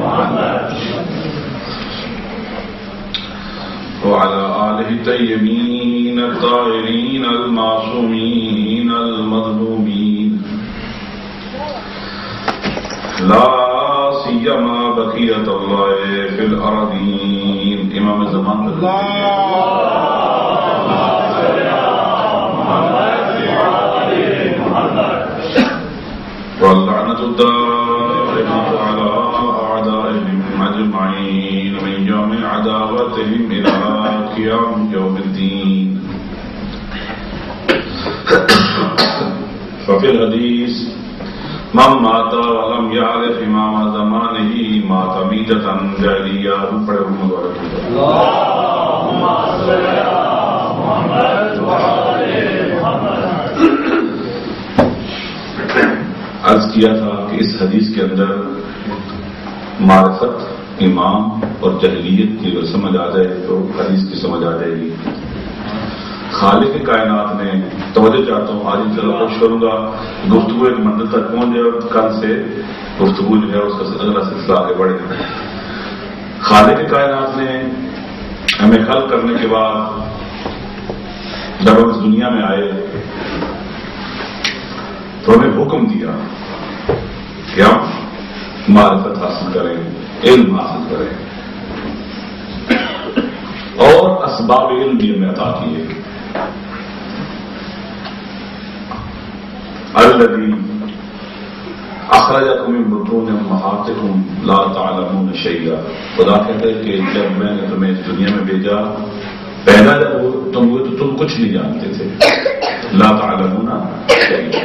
وعلى آله الطيبين الطاهرين المعصومين المظلومين لا سيما بقية الله في الأرضين. امام زمان واللعنة الدائمة على أعدائهم أجمعين من يوم عداوتهم إلى قيام يوم الدين. ففي الحديث من مات ولم يعرف امام زمانه مات میتة جاہلیہ. پڑھے اللهم صل على محمد وعلى محمد. عرض کیا تھا کہ اس حدیث کے اندر معرفت امام اور جاہلیت کی اگر سمجھ آ جائے تو حدیث کی سمجھ آ جائے گی. خالق کائنات نے توجہ چاہتا ہوں آج انشاءاللہ کوشش کروں گا گفتگو ایک منزل تک پہنچ جائے اور کل سے گفتگو جو ہے اس کا اگلا سلسلہ آگے بڑھے. خالق کائنات نے ہمیں خلق کرنے کے بعد جب ہم اس دنیا میں آئے تو ہمیں حکم دیا کہ ہم معرفت حاصل کریں، علم حاصل کریں، اور اسباب علم بھی ہمیں عطا کیے. الذی اخرجکم من بطون امہاتکم لا تعلمون شیئا. خدا کہتے ہیں کہ جب میں نے تمہیں اس دنیا میں بھیجا، پیدا جب تم ہوئے تو تم کچھ نہیں جانتے تھے. لا تعلمون شیئا.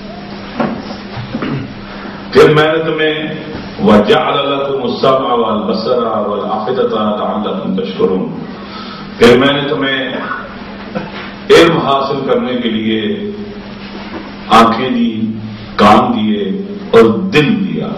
پھر میں نے تمہیں وجعل لکم السمع والبصر والافئدۃ لعلکم تشکرون. پھر میں نے تمہیں علم حاصل کرنے کے لیے آنکھیں دی، کان دیے اور دل دیا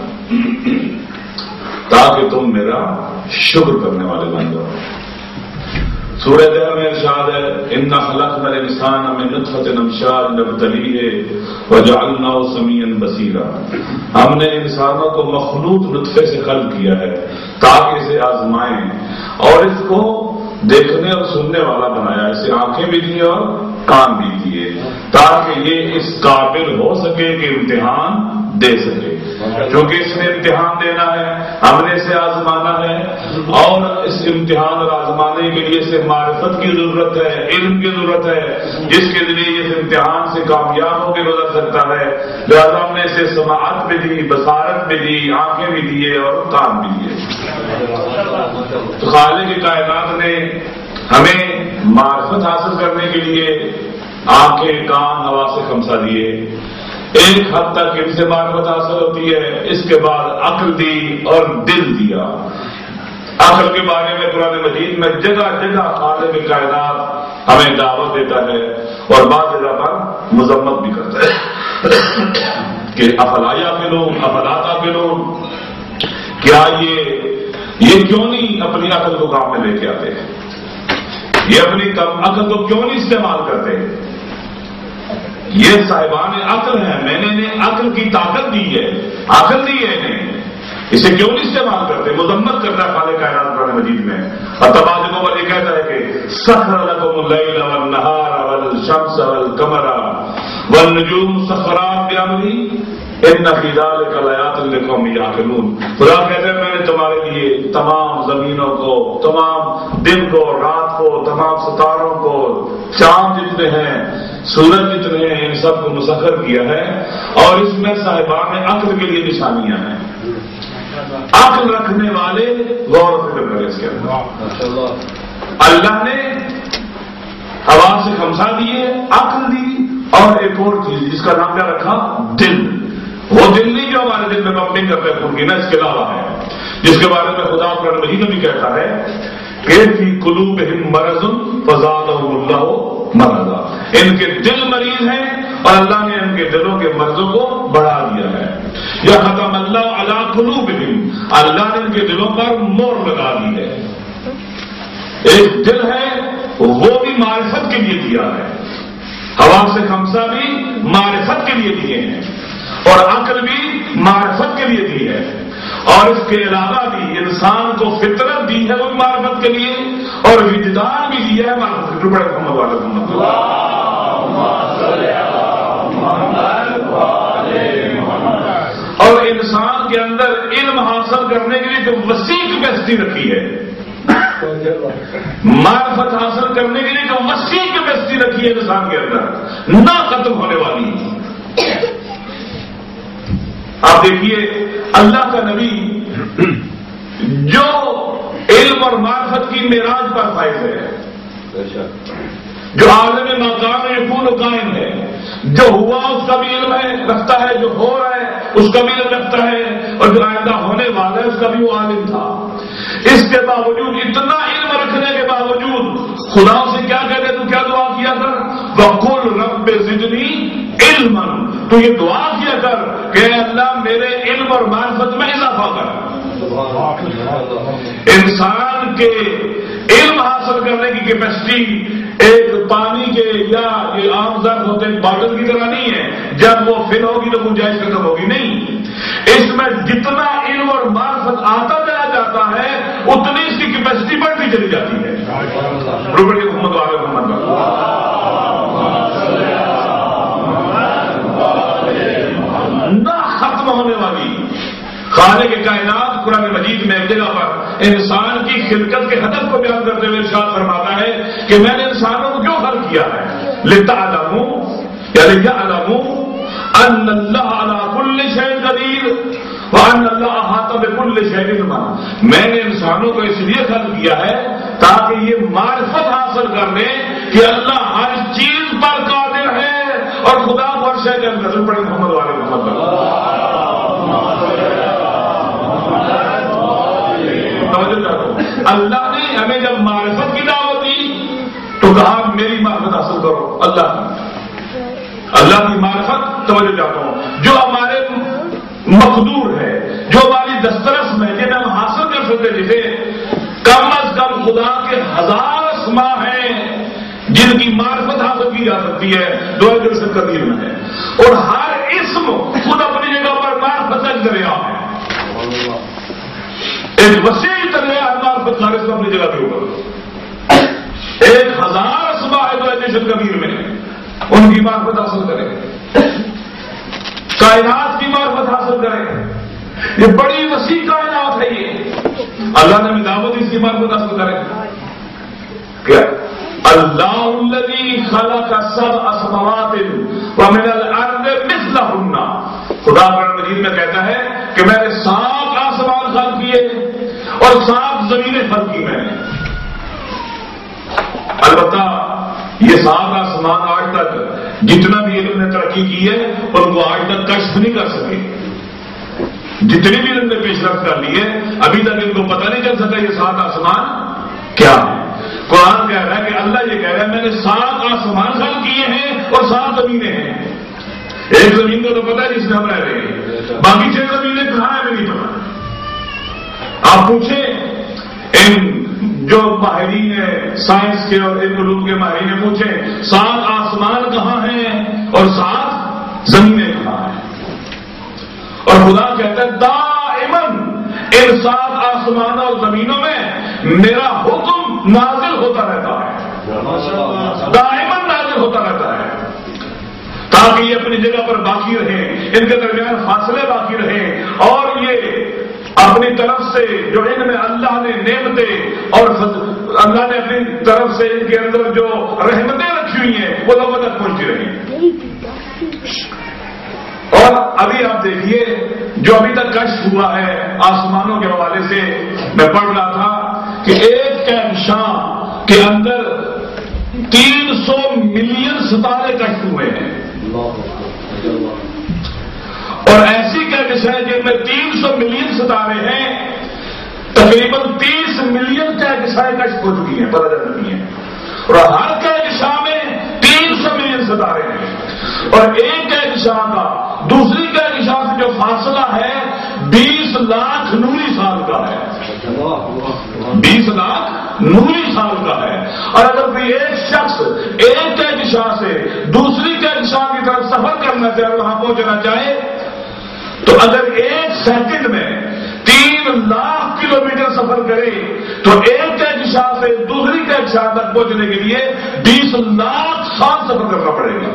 تاکہ تم میرا شکر کرنے والے بن جاؤ. سورہ دہر میں ارشاد ہے انا خلقنا الانسان من نطفۃ امشاج نبتلیہ وجعلناہ سمیعا بصیرا. ہم نے انسانوں کو مخلوط نطفے سے خلق کیا ہے تاکہ اسے آزمائیں اور اس کو دیکھنے اور سننے والا بنایا. اسے آنکھیں بھی دی اور کان بھی دیے تاکہ یہ اس قابل ہو سکے کہ امتحان دے سکے. کیونکہ اس نے امتحان دینا ہے، ہم نے اسے آزمانا ہے، اور اس امتحان اور آزمانے کے لیے اسے معرفت کی ضرورت ہے، علم کی ضرورت ہے، جس کے ذریعے اس امتحان سے کامیاب ہو کے گزر سکتا ہے. لہٰذا ہم نے اسے سماعت بھی دی، بصارت بھی دی، آنکھیں بھی دیے اور کان بھی دیے. تو خالق کائنات نے ہمیں معرفت حاصل کرنے کے لیے آنکھیں، کان، حواس خمسہ دیے. ایک حد تک ان سے معرفت حاصل ہوتی ہے. اس کے بعد عقل دی اور دل دیا. عقل کے بارے میں قرآن مجید میں جگہ جگہ خالق کائنات ہمیں دعوت دیتا ہے اور بعض جگہ پر مذمت بھی کرتا ہے کہ افلا یعقلون افلا تعقلون. کیا یہ کیوں نہیں اپنی عقل کو کام میں لے کے آتے ہیں؟ یہ اپنی عقل کو کیوں نہیں استعمال کرتے؟ یہ صاحبان عقل ہیں، میں نے انہیں عقل کی طاقت دی ہے، عقل دی ہے انہیں، اسے کیوں نہیں استعمال کرتے؟ مذمت کرتا ہے خالق کائنات قرآن مجید میں. اور تبادلوں پر یہ کہتا ہے کہ سخر لکم اللیل والنہار والشمس والقمر والنجوم مسخرات بامرہ ان فی ذلک لآیات لقوم یعقلون. خدا کہتے ہیں میں نے تمہارے لیے تمام زمینوں کو، تمام دن کو، رات کو، تمام ستاروں کو، چاند جتنے ہیں، سورج جتنے ہیں، ان سب کو مسخر کیا ہے اور اس میں صاحبان عقل کے لیے نشانیاں ہیں. عقل رکھنے والے غور و فکر کریں اس کے اندر. اللہ نے حواس سے خمسہ دیے، عقل دی اور ایک اور چیز جس کا نام کیا رکھا؟ دل. وہ دل نہیں جو ہمارے دل میں پمپنگ کرتے ہیں خون کی، نہ اس کے علاوہ ہے جس کے بارے میں خدا قرآن مجید میں بھی کہتا ہے کہ فی قلوبہم مرض فزادہم اللہ مرضا. ان کے دل مریض ہیں اور اللہ نے ان کے دلوں کے مرضوں کو بڑھا دیا ہے. یا ختم اللہ علی قلوبہم، اللہ نے ان کے دلوں پر مہر لگا دی ہے. ایک دل ہے وہ بھی معرفت کے لیے دیا ہے، حواس خمسہ بھی معرفت کے لیے دیے ہیں اور عقل بھی معرفت کے لیے دی ہے. اور اس کے علاوہ بھی انسان کو فطرت دی ہے وہ معرفت کے لیے، اور وجدان بھی دیا ہے معرفت کے بڑے محمد والے محمد اور انسان کے اندر علم حاصل کرنے کے لیے جو وسیع کیپیسٹی رکھی ہے، معرفت حاصل کرنے کے لیے جو وسیع کیپیسٹی رکھی ہے انسان کے اندر، نہ ختم ہونے والی۔ آپ دیکھیے اللہ کا نبی جو علم اور معرفت کی معراج پر فائز ہے، جو عالم مقام یکون قائم ہے، جو ہوا اس کا بھی علم ہے رکھتا ہے، جو ہو رہا ہے اس کا بھی علم رکھتا ہے، اور جو آئندہ ہونے والا ہے اس کا بھی وہ عالم تھا۔ اس کے باوجود، اتنا علم رکھنے کے باوجود خدا سے کیا کہتے، تو کیا دعا کیا کر، وَقُلْ رَبِّ زِدْنِی عِلْمًا، تو یہ دعا کیا کر کہ اللہ میرے علم اور معرفت میں اضافہ کر۔ انسان کے علم حاصل کرنے کی کیپیسٹی ایک پانی کے یا یہ عام ظرف ہوتے ہیں باٹل کی طرح نہیں ہے، جب وہ فل ہوگی تو گنجائش ختم ہوگی، نہیں، اس میں جتنا علم اور معرفت آتا چلا جاتا ہے اتنی اس کی کیپیسٹی بڑھتی چلی جاتی ہے۔ روبڑی محمد والے محمد نہ ختم ہونے والی خالق کائنات قرآن مجید میں ایک جگہ پر انسان کی خلقت کے ہدف کو بیان کرتے ہوئے ارشاد فرماتا ہے کہ میں نے انسانوں کو کیوں خلق کیا ہے، لِتَعْلَمُوا یعنی يَعْلَمُوا أَنَّ اللَّهَ عَلَىٰ كُلِّ شَيْءٍ قَدِيرٌ وَأَنَّ اللَّهَ أَحَاطَ بِكُلِّ شَيْءٍ عِلْمًا، میں نے انسانوں کو اس لیے خلق کیا ہے تاکہ یہ معرفت حاصل کر لیں کہ اللہ ہر چیز پر قادر ہے، اور خدا ہر شے کے اندر پڑے محمد والے محمد اللہ نے ہمیں جب معرفت کی دعوت دی تو کہا میری معرفت حاصل کرو، اللہ کی معرفت۔ توجہ چاہتا ہوں جو ہمارے مقدور ہے، جو ہماری دسترس میں جنہیں ہم حاصل کر سکتے، جسے کم از کم خدا کے 1000 اسماء ہیں جن کی معرفت حاصل کی جا سکتی ہے، دعا دل سے قدیر میں ہے، اور ہر اسم خود اپنی جگہ پر معرفت کا دریا ہے، ایک وسیع دریا معرفت خالص کو اپنی جگہ کے اوپر 1000 اسماء ہے دعا دل سے قدیر میں، ان کی معرفت حاصل کریں، کائنات کی معرفت حاصل کریں، یہ بڑی وسیع کائنات ہے، یہ اللہ نے دعوت اس کی معرفت حاصل کریں۔ کیا اللہ الذی خلق 7 سماوات ومن الارض مثلہن، خدا قرآن مجید میں کہتا ہے کہ میں نے 7 آسمان خلق کیے اور 7 زمینیں خلق کی میں نے۔ البتہ یہ 7 آسمان آج تک جتنا بھی علم نے ترقی کی ہے ان کو آج تک کشف نہیں کر سکے، جتنی بھی علم نے پیش رفت کر لی ہے ابھی تک ان کو پتہ نہیں چل سکا یہ 7 آسمان کیا ہے۔ قرآن کہہ رہا ہے کہ اللہ یہ کہہ رہا ہے میں نے 7 آسمان خلق کیے ہیں اور 7 زمینیں ہیں۔ ایک زمین کا تو پتہ ہے جس میں ہم رہ رہے ہیں، باقی 6 زمینیں کہاں ہیں نہیں پتا۔ آپ پوچھیں ان جو ماہرین سائنس کے اور علم علوم کے ماہرین پوچھیں 7 آسمان کہاں ہیں اور 7 زمینیں کہاں ہیں، اور خدا کہتا ہے دائماً ان 7 آسمانوں اور زمینوں میں میرا حکم نازل ہوتا رہتا ہے، دائماً نازل ہوتا رہتا ہے، تاکہ یہ اپنی جگہ پر باقی رہیں، ان کے درمیان فاصلے باقی رہیں، اور یہ اپنی طرف سے جو ان میں اللہ نے نعمتیں اور اللہ نے اپنی طرف سے ان کے اندر جو رحمتیں رکھی ہوئی ہیں وہ لوگوں تک پہنچتی رہیں۔ اور ابھی آپ دیکھیے جو ابھی تک کشف ہوا ہے آسمانوں کے حوالے سے، میں پڑھ رہا تھا کہ ایک کہکشاں کے اندر 300 ملین ستارے کشف ہوئے ہیں، اور ایسی کہکشاں جن میں 300 ملین ستارے ہیں، تقریباً 30 ملین کہکشاں کشف ہو چکی ہیں، پتہ چل چکی ہیں، اور ہر کہکشاں میں 300 ملین ستارے ہیں، اور ایک کہکشاں کا دوسری کہکشاں سے جو فاصلہ ہے 20 لاکھ نوری سال کا ہے، 20 لاکھ نوری سال کا ہے، اور اگر کوئی ایک شخص ایک کہکشاں سے دوسری کہکشاں کی طرف سفر کرنا چاہے، وہاں پہنچنا چاہے، تو اگر 1 سیکنڈ میں 20,00,000 کلومیٹر سفر کرے تو ایک کہکشاں سے دوسری کہکشاں تک پہنچنے کے لیے 20,00,000 سال سفر کرنا پڑے گا.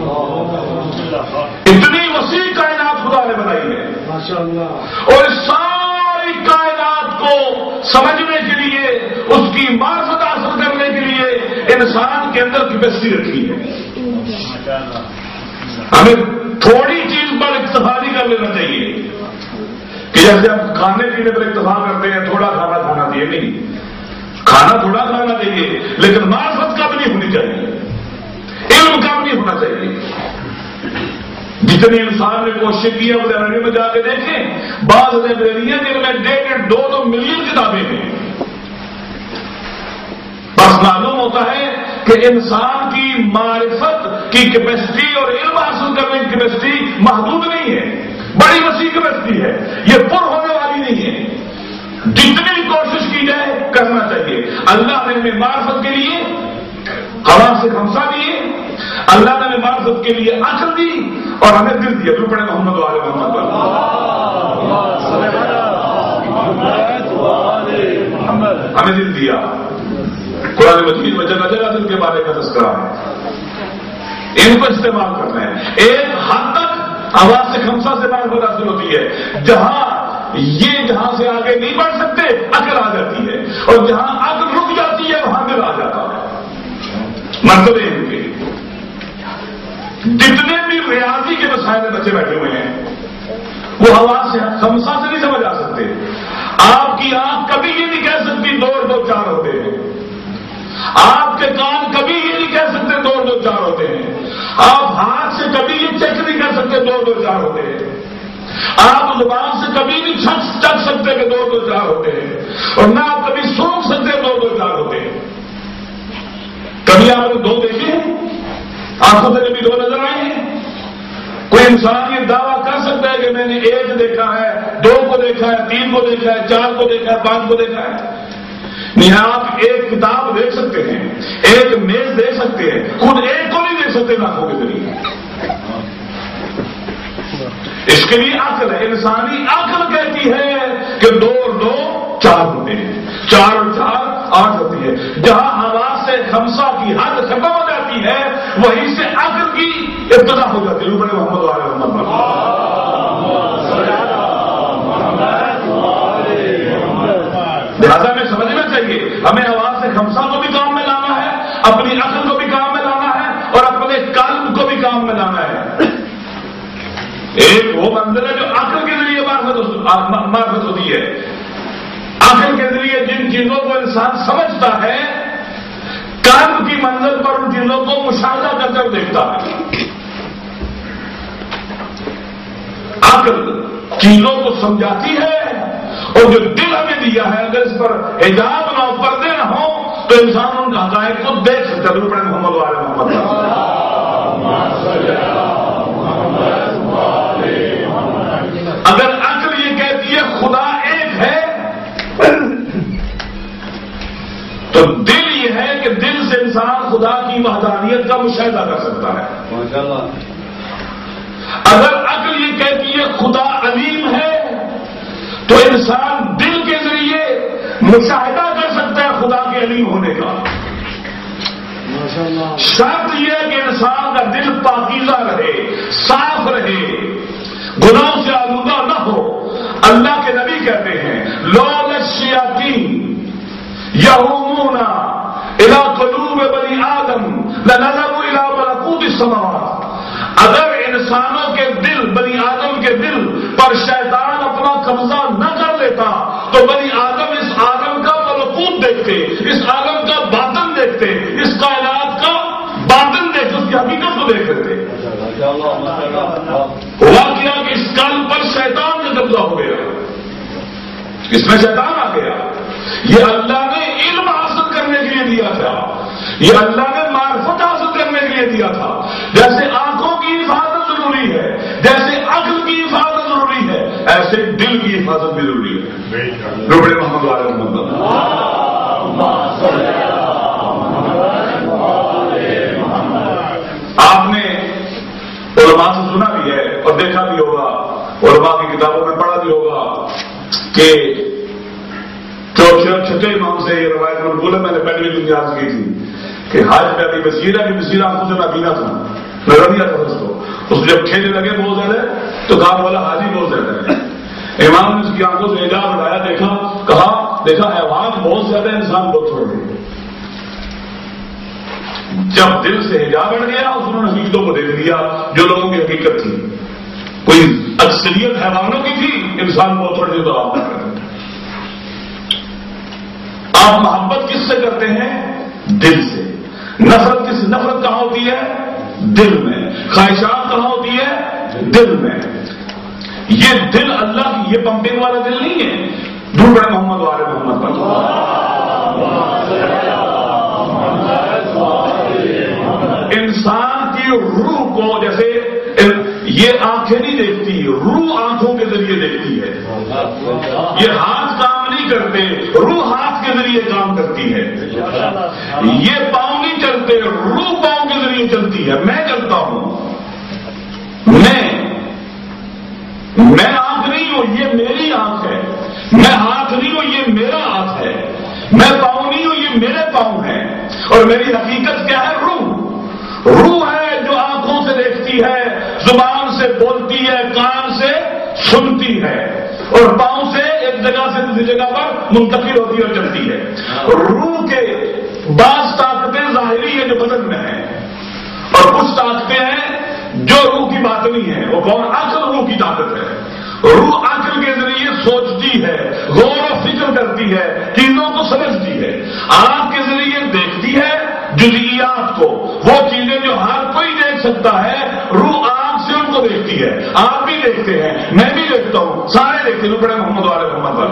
اتنی وسیع کائنات خدا نے بنائی ہے. اور اس ساری کائنات کو سمجھنے کے لیے، اس کی معرفت حاصل کرنے کے لیے انسان کے اندر کیپیسٹی رکھی ہے. ہمیں تھوڑی چیز پر اکتفا نہیں کر لینا چاہیے کہ جیسے ہم کھانے پینے پر اکتفا کرتے ہیں، تھوڑا کھانا کھانا چاہیے. نہیں، کھانا تھوڑا کھانا چاہیے لیکن معرفت کم نہیں ہونی چاہیے، علم کم نہیں ہونا چاہیے. جتنی انسان نے کوشش کی ہے وہ لائبریری میں جا کے دیکھیں، بعض لائبریریاں جن میں 1.5-2 ملین کتابیں ہیں. بس معلوم ہوتا ہے کہ انسان کی معرفت کی کیپیسٹی اور علم حاصل کرنے کی کیپیسٹی محدود نہیں ہے، بڑی وسیع کیپیسٹی ہے، یہ پر ہونے والی نہیں ہے. جتنی کوشش کی جائے کرنا چاہیے. اللہ نے ہمیں معرفت کے لیے ہوا سے خمسہ دیے، اللہ نے ہمیں معرفت کے لیے عقل دی اور ہمیں دل دیا. جو پڑھے محمد وآل محمد ہمیں دل دیا. قرآن مجید میں جگہ جگہ دل کے بارے میں تذکرہ ہے، ان کو استعمال کرنا ہے. ایک حد تک آواز سے خمسہ سے معرفت حاصل ہوتی ہے، جہاں سے آگے نہیں بڑھ سکتے عقل آ جاتی ہے، اور جہاں عقل رک جاتی ہے وہاں دل آ جاتا ہے. مطلب ان کے جتنے بھی ریاضی کے مسائل میں بچے بیٹھے ہوئے ہیں وہ آواز سے خمسہ سے نہیں سمجھ آ سکتے. آپ کی آنکھ کبھی یہ نہیں کہہ سکتی 2 اور 2 4 ہوتے ہیں. آپ کے کان کبھی یہ نہیں کہہ سکتے 2 اور 2 4 ہوتے ہیں. آپ ہاتھ سے کبھی یہ چیک نہیں کر سکتے 2 اور 2 4 ہوتے ہیں. آپ زبان سے کبھی نہیں چکھ سکتے کہ 2 اور 2 4 ہوتے ہیں، اور نہ آپ کبھی سونگ سکتے 2 اور 2 4 ہوتے ہیں. کبھی آپ نے 2 دیکھے ہیں؟ آنکھوں سے کبھی 2 نظر آئے ہیں؟ کوئی انسان یہ دعویٰ کر سکتا ہے کہ میں نے 1 دیکھا ہے، 2 کو دیکھا ہے، 3 کو دیکھا ہے، 4 کو دیکھا ہے، 5 کو دیکھا ہے؟ نہیں. آپ ایک کتاب دیکھ سکتے ہیں، ایک میز دیکھ سکتے ہیں، خود ایک کو نہیں دیکھ سکتے آنکھوں کے ذریعے. اس کے لیے عقل ہے. انسانی عقل کہتی ہے کہ 2 اور 2 4 ہوتے ہیں، 4 اور 4 8 ہوتی ہے. جہاں آواز سے خمسہ کی حد ختم ہو جاتی ہے وہیں سے عقل کی ابتدا ہو جاتی ہے. بڑے محمد والے لہٰذا ہمیں سمجھنا چاہیے ہمیں آواز سے خمسہ کو بھی کام میں لانا ہے، اپنی عقل کو بھی کام میں لانا ہے، اور اپنے قلب کو بھی کام میں لانا ہے. ایک وہ منزل ہے جو عقل کے ذریعے معرفت ہوتی ہے. عقل کے ذریعے جن چیزوں کو انسان سمجھتا ہے، قلب کی منزل پر ان چیزوں کو مشاہدہ کر کر دیکھتا ہے. عقل چیزوں کو سمجھاتی ہے، اور جو دل ہمیں دیا ہے اگر اس پر حجاب نہ ہو، پردے نہ ہو، تو انسان ان حقائق کو دیکھ سکتا ہے. پڑھے محمد والے محمد. اگر عقل یہ کہتی ہے خدا ایک ہے تو دل یہ ہے کہ دل سے انسان خدا کی وحدانیت کا مشاہدہ کر سکتا ہے. اگر عقل یہ کہتی ہے خدا علیم ہے تو انسان دل کے ذریعے مشاہدہ کر سکتا ہے خدا کے علیم ہونے کا. شرط یہ ہے کہ انسان کا دل پاکیزہ رہے، صاف رہے، گناہوں سے آلودہ نہ ہو. اللہ کے نبی کہتے ہیں لولا الشیاطین یہومون الی قلوب بنی آدم لنظروا الی ملکوت السماوات. اگر انسانوں کے دل، بنی آدم کے دل پر شیطان اپنا قبضہ نہ کر لیتا تو بنی آدم اس عالم کا ملکوت دیکھتے، اس عالم کا باطن دیکھتے، اس کائنات کا باطن دیکھتے، اس کی حقیقت کو دیکھ لیتے. ہوا کیا کہ اس قلب پر شیطان کا قبضہ ہو گیا، اس میں شیطان آ گیا. یہ اللہ نے علم حاصل کرنے کے لیے دیا تھا، یہ اللہ نے معرفت حاصل کرنے کے لیے دیا تھا. جیسے آنکھوں کی حفاظت ضروری ہے، جیسے عقل کی حفاظت ضروری ہے، ایسے دل کی حفاظت بھی ضروری ہے. بڑے محمد والے محمد. آپ نے علماء سے سنا بھی ہے اور دیکھا بھی ہوگا، علماء کی کتابوں میں پڑھا بھی ہوگا کہ سچے امام سے یہ روایت منقول ہے، میں نے پہلے بھی یاد کی تھی کہ حج میں ابھی وسیلہ کی وسیلہ آنکھوں سے نابینا تھا، نظر نہیں آتا اس کو، اس کو جب کھیلنے لگے بہت زیادہ تو کہا والا حاجی بہت زیادہ ہے، امام نے اس کی آنکھوں سے حجاب ہٹایا، دیکھا حیوان بہت زیادہ انسان بہت تھوڑے، جب دل سے حجاب ہٹ گیا انہوں نے حقیقتوں کو دیکھ لیا جو لوگوں کی حقیقت تھی، کوئی اکثریت حیوانوں کی تھی، انسان بہت تھوڑے تو آپ محبت کس سے کرتے ہیں؟ دل سے۔ نفرت کہاں ہوتی ہے؟ دل میں۔ خواہشات کہاں ہوتی ہے؟ دل میں۔ یہ دل اللہ کی یہ پمپنگ والا دل نہیں ہے، دور بڑے محمد والے محمد پر انسان کی روح کو، جیسے یہ آنکھیں نہیں دیکھتی، روح آنکھوں کے ذریعے دیکھتی ہے، یہ ہاتھ کام نہیں کرتے، روح ہاتھ کے ذریعے کام کرتی ہے، یہ پاؤں نہیں چلتے، روح پاؤں کے ذریعے چلتی ہے، میں چلتا ہوں، میں آنکھ نہیں ہوں، یہ میری آنکھ ہے، میں ہاتھ نہیں ہوں، یہ میرا ہاتھ ہے، میں پاؤں نہیں ہوں، یہ میرے پاؤں ہیں، اور میری حقیقت کیا ہے؟ روح ہے جو آنکھوں سے دیکھتی ہے، زبان سے بولتی ہے، کان سے سنتی ہے، اور پاؤں سے ایک جگہ سے دوسری جگہ پر منتقل ہوتی ہے اور چلتی ہے۔ روح کے بعض طاقتیں ظاہری ہیں جو بدن میں ہیں، اور کچھ طاقتیں ہیں جو روح کی باطنی ہیں، وہ کون؟ عقل روح کی طاقت ہے۔ روح عقل کے ذریعے سوچتی ہے، غور و فکر کرتی ہے، چیزوں کو سمجھتی ہے، آنکھ کے ذریعے دیکھتی ہے جزئیات کو، وہ چیزیں جو ہر کوئی دیکھ سکتا ہے، روح آنکھ سے ان کو دیکھتی ہے، آپ بھی دیکھتے ہیں، میں بھی دیکھتا ہوں، سارے دیکھتے ہیں، بڑے محمد والے محمد والے۔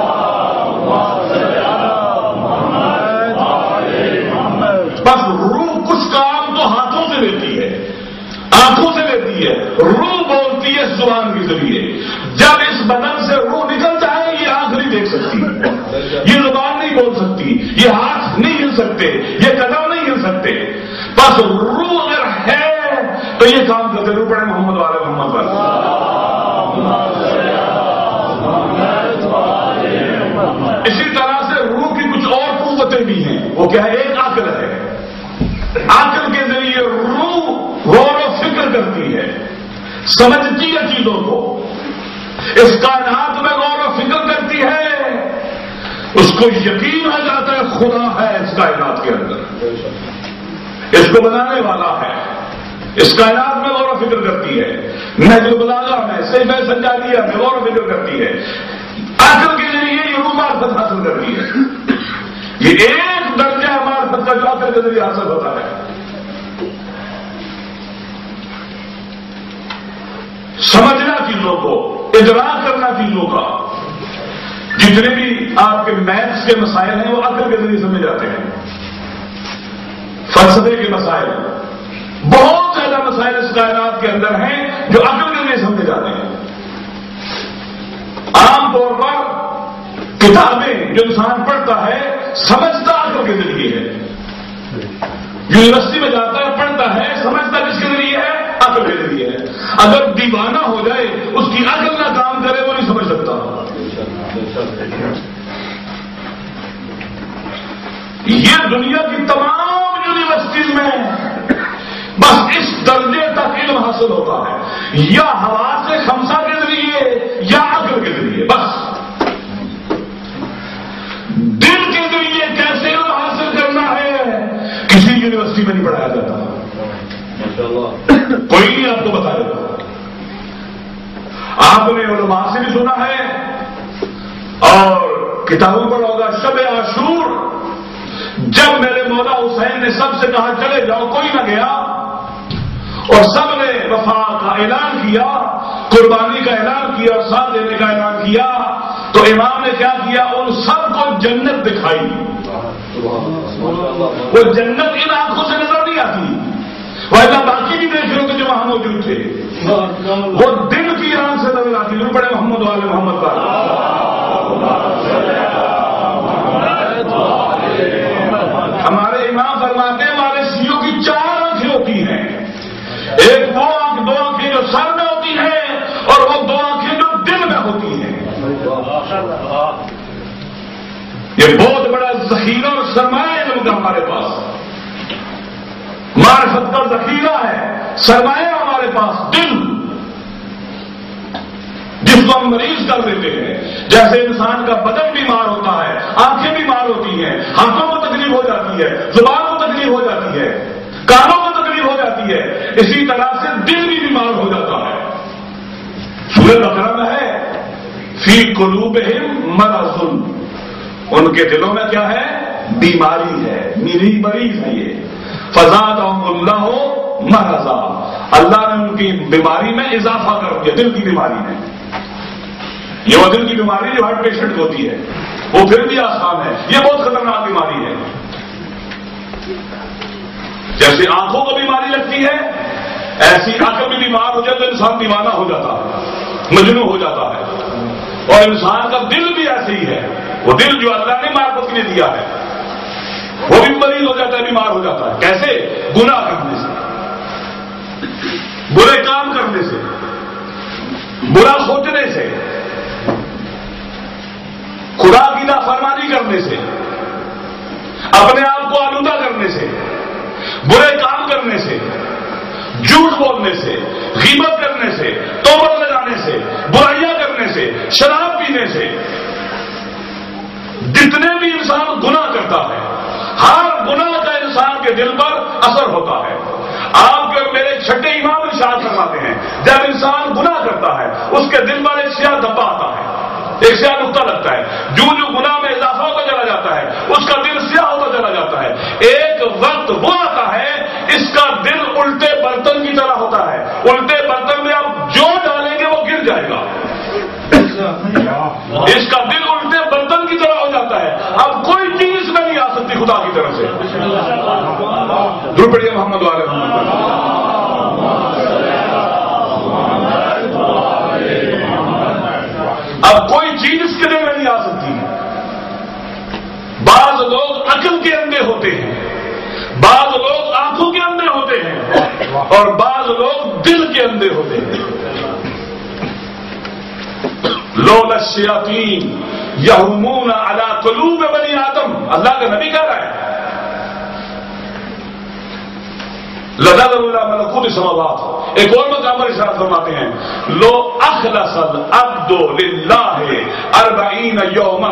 بس روح کچھ کام تو ہاتھوں سے لیتی ہے، آنکھوں سے لیتی ہے، روح بولتی ہے زبان کے ذریعے، جب اس بدن سے روح نکل جائے یہ آنکھ نہیں دیکھ سکتی، یہ زبان نہیں بول سکتی، یہ ہاتھ نہیں ہل سکتے، یہ قدم نہیں ہل سکتے، بس روح اگر ہے تو یہ کام کرتے۔ روح پڑے محمد والے محمد والے۔ اسی طرح سے روح کی کچھ اور قوتیں بھی ہیں، وہ کیا ہے؟ ایک عقل ہے، عقل کے ذریعے روح غور و فکر کرتی ہے، سمجھتی ہے چیزوں کو، اس کائنات میں غور و فکر کرتی ہے، اس کو یقین آ جاتا ہے خدا ہے اس کائنات کے اندر، اس کو بنانے والا ہے، اس کائنات میں غور و فکر کرتی ہے، نہج البلاغہ میں، سیف سجادیہ میں غور و فکر کرتی ہے، عقل کے ذریعے یہ روح معرفت حاصل کرتی ہے۔ یہ ایک درجہ معرفت کا جو عقل کے ذریعے حاصل ہوتا ہے۔ سمجھنا چیزوں کو، ادراک کرنا چیزوں کا، جتنے بھی آپ کے میتھس کے مسائل ہیں وہ عقل کے ذریعے سمجھ جاتے ہیں، فلسفے کے مسائل، بہت زیادہ مسائل اس کائنات کے اندر ہیں جو عقل کے ذریعے سمجھے جاتے ہیں۔ عام طور پر کتابیں جو انسان پڑھتا ہے سمجھتا عقل کے ذریعے ہے، یونیورسٹی میں جاتا ہے پڑھتا ہے سمجھتا کس کے ذریعے ہے؟ عقل کے ذریعے ہے۔ اگر دیوانہ ہو جائے اس کی عقل نہ کام کرے وہ نہیں سمجھ سکتا۔ یہ دنیا کی تمام یونیورسٹیز میں بس اس درجے تک علم حاصل ہوتا ہے، یا حواس خمسہ کے ذریعے یا عقل کے ذریعے، بس دل کے ذریعے کیسے علم حاصل کرنا ہے کسی یونیورسٹی میں نہیں پڑھایا جاتا، کوئی نہیں آپ کو بتائے گا۔ آپ نے علماء سے بھی سنا ہے اور کتابوں پر ہوگا، شب عاشور جب میرے مولا حسین نے سب سے کہا چلے جاؤ، کوئی نہ گیا، اور سب نے وفا کا اعلان کیا، قربانی کا اعلان کیا اور ساتھ دینے کا اعلان کیا، تو امام نے کیا کیا؟ ان سب کو جنت دکھائی۔ وہ جنت ان آنکھوں سے نظر نہیں آتی، وہ ایسا باقی بھی دیکھ رہے تھے جو وہاں موجود تھے، وہ دل کی آنکھ سے نظر آتی۔ جو بڑے محمد والے محمد کا ہمارے امام فرماتے ہیں ہمارے سیوں کی 4 آنکھیں ہوتی ہیں، ایک وہ آنکھ، 2 آنکھیں جو سر میں ہوتی ہیں اور وہ 2 آنکھیں جو دل میں ہوتی ہیں۔ یہ بہت بڑا ذخیرہ اور سرمایہ علم کا ہمارے پاس، معرفت کا ذخیرہ ہے، سرمایہ ہمارے پاس دل، جس کو ہم مریض کر دیتے ہیں۔ جیسے انسان کا بدن بیمار ہوتا ہے، آنکھیں بیمار ہوتی ہیں، ہاتھوں کو تکلیف ہو جاتی ہے، زبان کو تکلیف ہو جاتی ہے، کانوں کو تکلیف ہو جاتی ہے، اسی طرح سے دل بھی بیمار ہو جاتا ہے۔ سورۃ بقرہ میں ہے فی قلوبہم مرض، ان کے دلوں میں کیا ہے؟ بیماری ہے، مریض ہے یہ۔ فزادہم اللہ مرضا، اللہ نے ان کی بیماری میں اضافہ کر دیا، دل کی بیماری میں۔ یہ وہ دل کی بیماری جو ہارٹ پیشنٹ ہوتی ہے وہ پھر بھی آسان ہے، یہ بہت خطرناک بیماری ہے۔ جیسے آنکھوں کو بیماری لگتی ہے، ایسی عقل بھی بیمار ہو جائے تو انسان دیوانہ ہو جاتا ہے، مجنون ہو جاتا ہے۔ اور انسان کا دل بھی ایسے ہی ہے، وہ دل جو اللہ نے معرفت کے لیے دیا ہے وہ بھی مریض ہو جاتا ہے، بیمار ہو جاتا ہے۔ کیسے؟ گناہ کرنے سے، برے کام کرنے سے، برا سوچنے سے، خدا کی نافرمانی کرنے سے، اپنے آپ کو آلودہ کرنے سے، برے کام کرنے سے، جھوٹ بولنے سے، غیبت کرنے سے، توبہ لگانے سے، برائیاں کرنے سے، شراب پینے سے۔ جتنے بھی انسان گناہ کرتا ہے، ہر گناہ کا انسان کے دل پر اثر ہوتا ہے۔ آپ کے اور میرے چھٹے امام ارشاد فرماتے ہیں جب انسان گناہ کرتا ہے اس کے دل پر ایک سیاہ دھبا آتا ہے، ایک سیاہ نقطہ لگتا ہے، جو گناہ میں اضافہ ہوتا چلا جاتا ہے اس کا دل سیاہ ہوتا چلا جاتا ہے۔ ایک وقت وہ آتا ہے اس کا دل الٹے برتن کی طرح ہوتا ہے، الٹے برتن میں آپ جو ڈالیں گے وہ گر جائے گا، اس کا دل الٹے برتن کی طرح ہو جاتا ہے، اب کوئی چیز میں نہیں آ سکتی خدا کی طرف سے۔ درود پڑھیے محمد والے محمد۔ اب کوئی چیز اس کے دل میں نہیں آ سکتی۔ بعض لوگ عقل کے اندھے ہوتے ہیں، بعض لوگ آنکھوں کے اندھے ہوتے ہیں، اور بعض لوگ دل کے اندھے ہوتے ہیں۔ لولا الشیاطین یہمون علی قلوب بنی آدم، اللہ کا نبی کہہ رہا ہے لذل اللہ ملکوت السماوات۔ ایک اور مقام پر ارشاد فرماتے ہیں لو اخلص العبد للہ 40 یوما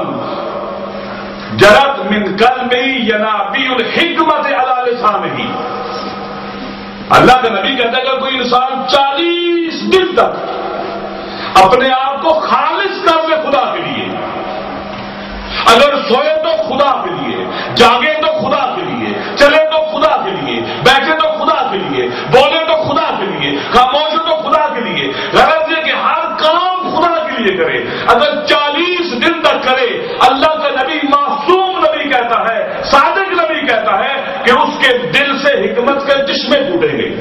جرت من قلبہ ینابیع الحکمت علی لسانہ۔ اللہ کا نبی کہتا ہے کہ کوئی انسان 40 دن تک اپنے آپ کو خالص کر لے خدا کے لیے، اگر سوئے تو خدا کے لیے، جاگے تو خدا کے لیے، چلے تو خدا کے لیے، بیٹھے تو خدا کے لیے، بولے تو خدا کے لیے، خاموش تو خدا کے لیے، غرض یہ کہ ہر کام خدا کے لیے کرے، اگر 40 دن تک کرے، اللہ کا نبی معصوم نبی کہتا ہے، صادق نبی کہتا ہے کہ اس کے دل سے حکمت کے چشمے ٹوٹیں گے،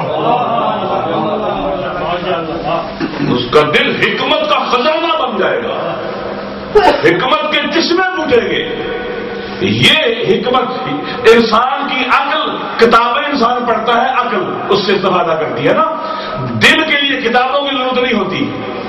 اس کا دل حکمت کا خزانہ بن جائے گا، حکمت کے چشمے ٹوٹیں گے۔ یہ حکمت انسان کی عقل، کتابیں انسان پڑھتا ہے، عقل اس سے استفادہ کرتی ہے نا، دل کے لیے کتابوں کی ضرورت نہیں ہوتی۔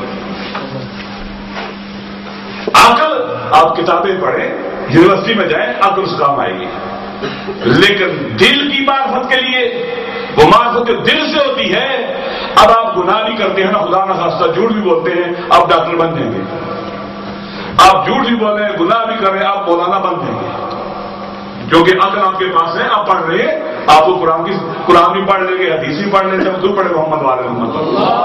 عقل آپ کتابیں پڑھیں، یونیورسٹی میں جائیں، عقل سے کام آئے گی، لیکن دل کی معرفت کے لیے وہ معرفت جو دل سے ہوتی ہے۔ اب آپ گناہ بھی کرتے ہیں نا، خدا نہ خواستہ جھوٹ بھی بولتے ہیں، آپ ڈاکٹر بن جائیں گے، آپ جھوٹ بھی بول رہے ہیں، گناہ بھی کر رہے ہیں، آپ مولانا بن جائیں گے، کیونکہ عقل آپ کے پاس ہے، آپ پڑھ رہے ہیں، آپ کو قرآن بھی پڑھ لیں گے، حدیث بھی پڑھ لیں گے، تو پڑھے محمد والے محمد۔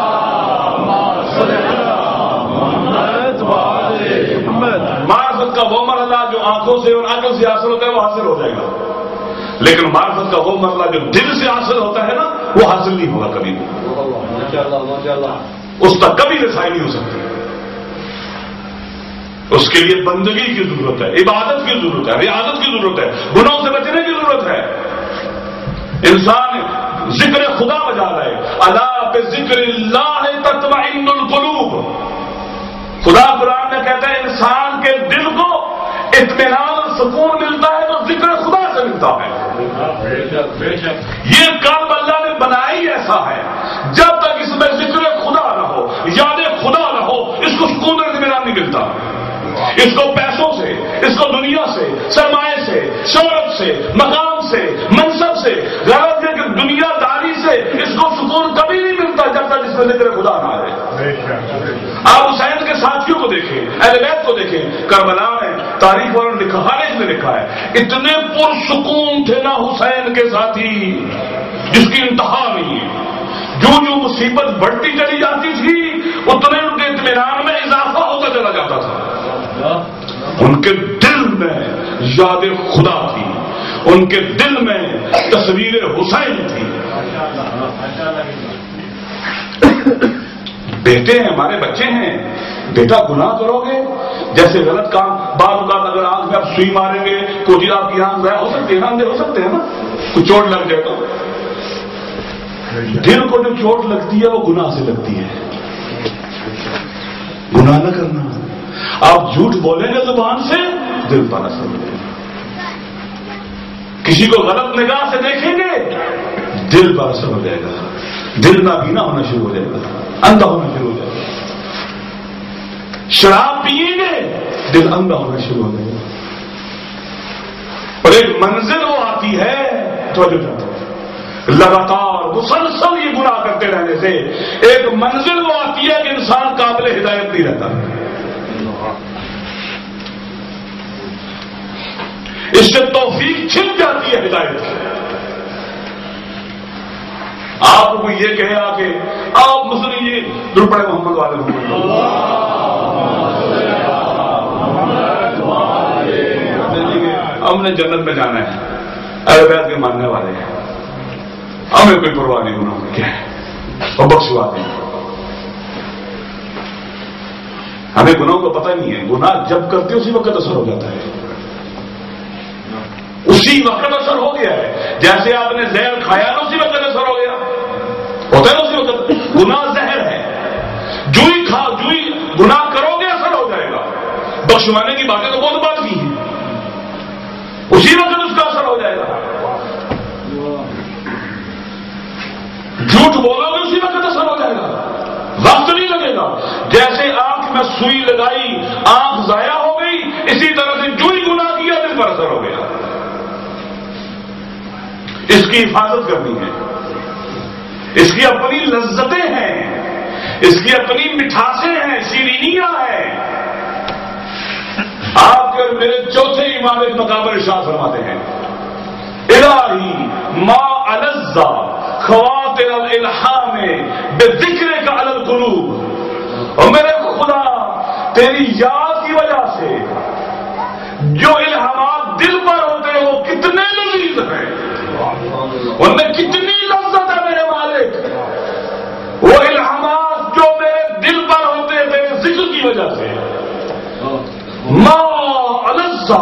معرفت کا وہ مرحلہ جو آنکھوں سے اور عقل سے حاصل ہوتا ہے وہ حاصل ہو جائے گا، لیکن معرفت کا وہ مرحلہ جو دل سے حاصل ہوتا ہے نا وہ حاصل نہیں ہوگا کبھی بھی، اس تک کبھی رسائی نہیں ہو سکتی۔ اس کے لیے بندگی کی ضرورت ہے، عبادت کی ضرورت ہے، ریاضت کی ضرورت ہے، گناہوں سے بچنے کی ضرورت ہے۔ انسان ذکر خدا بجا رہا ہے، الا بذکر اللہ تطمئن القلوب۔ خدا قرآن میں کہتا ہے انسان کے دل کو اطمینان اور سکون ملتا ہے تو ذکر خدا سے ملتا ہے۔ یہ کام اللہ نے بنایا ہی ایسا ہے، جب تک اس میں ذکر خدا نہ ہو، یاد خدا نہ ہو، اس کو سکون اور اطمینان نہیں ملتا۔ اس کو پیسوں سے، اس کو دنیا آپ حسین کے ساتھیوں کو دیکھیں، اہل بیت کو دیکھیں، کربلا میں تاریخ والوں نے لکھا، حالات میں لکھا ہے، اتنے پرسکون تھے نا حسین کے ساتھی جس کی انتہا نہیں ہے۔ جو جو مصیبت بڑھتی چلی جاتی تھی اتنے ان کے اطمینان میں اضافہ ہوتا چلا جاتا تھا۔ ان کے دل میں یاد خدا تھی، ان کے دل میں تصویر حسین تھی۔ بیٹے ہیں، ہمارے بچے ہیں، بیٹا گناہ کرو گے، جیسے غلط کام بعض اوقات اگر آنکھ میں آپ سوئی ماریں گے کوئی آپ کی آنکھ ضائع ہو سکتی ہے نا، اندھے ہو سکتے ہیں نا، کوئی چوٹ لگ جائے تو دل کو جو چوٹ لگتی ہے وہ گناہ سے لگتی ہے۔ گناہ نہ کرنا، آپ جھوٹ بولیں گے زبان سے دل پر اثر ہو جائے گا، کسی کو غلط نگاہ سے دیکھیں گے دل پر اثر ہو جائے گا، دل نابینا ہونا شروع ہو جائے گا، اندھا ہونا شروع ہو جائے گا، شراب پیئیں گے دل اندھا ہونا شروع ہو جائے گا۔ اور ایک منزل وہ آتی ہے توجہ کرتا ہوں، لگاتار مسلسل یہ گناہ کرتے رہنے سے ایک منزل وہ آتی ہے کہ انسان قابل ہدایت نہیں رہتا، اس سے توفیق چھن جاتی ہے ہدایت سے۔ آپ کو یہ کہے آ کہ آپ مسلم یہ درود پڑھے محمد والے ہم نے جنت میں جانا ہے، اہل بیت کے ماننے والے ہیں، ہمیں کوئی پرواہ نہیں گناہوں کی، کیا ہے اور بخشوا دیں۔ ہمیں گناہوں کا پتہ نہیں ہے، گناہ جب کرتے اسی وقت اثر ہو جاتا ہے، اسی وقت اثر ہو گیا ہے، جیسے آپ نے زہر کھایا نا اسی وقت اثر ہو گیا، ہوتا ہے نا اسی وقت۔ گناہ زہر ہے، جو ہی گناہ کرو گے اثر ہو جائے گا، بخشوانے کی باتیں تو بہت بات کی ہیں، اسی وقت اس کا اثر ہو جائے گا۔ جھوٹ بولو گے اسی وقت اثر ہو جائے گا، وقت نہیں لگے گا۔ جیسے آنکھ میں سوئی لگائی آنکھ ضائع ہو گئی، اسی طرح سے جو ہی گناہ کیا دل پر اثر ہو گیا۔ اس کی حفاظت کرنی ہے، اس کی اپنی لذتیں ہیں، اس کی اپنی مٹھاسیں ہیں، شیرینیاں ہیں۔ آپ کے میرے چوتھے امام ایک مقام پر ارشاد فرماتے ہیں، الہی ما الزا خواتر الالحام بذکر کا علی القلوب، اور میرے خدا تیری یاد کی وجہ سے جو الہامات دل پر ہوتے ہیں وہ کتنے لذیذ ہیں، ان میں کتنی لذت ہے میرے مالک، وہ الہامات جو میرے دل پر ہوتے تھے ذکر کی وجہ سے۔ ما الزا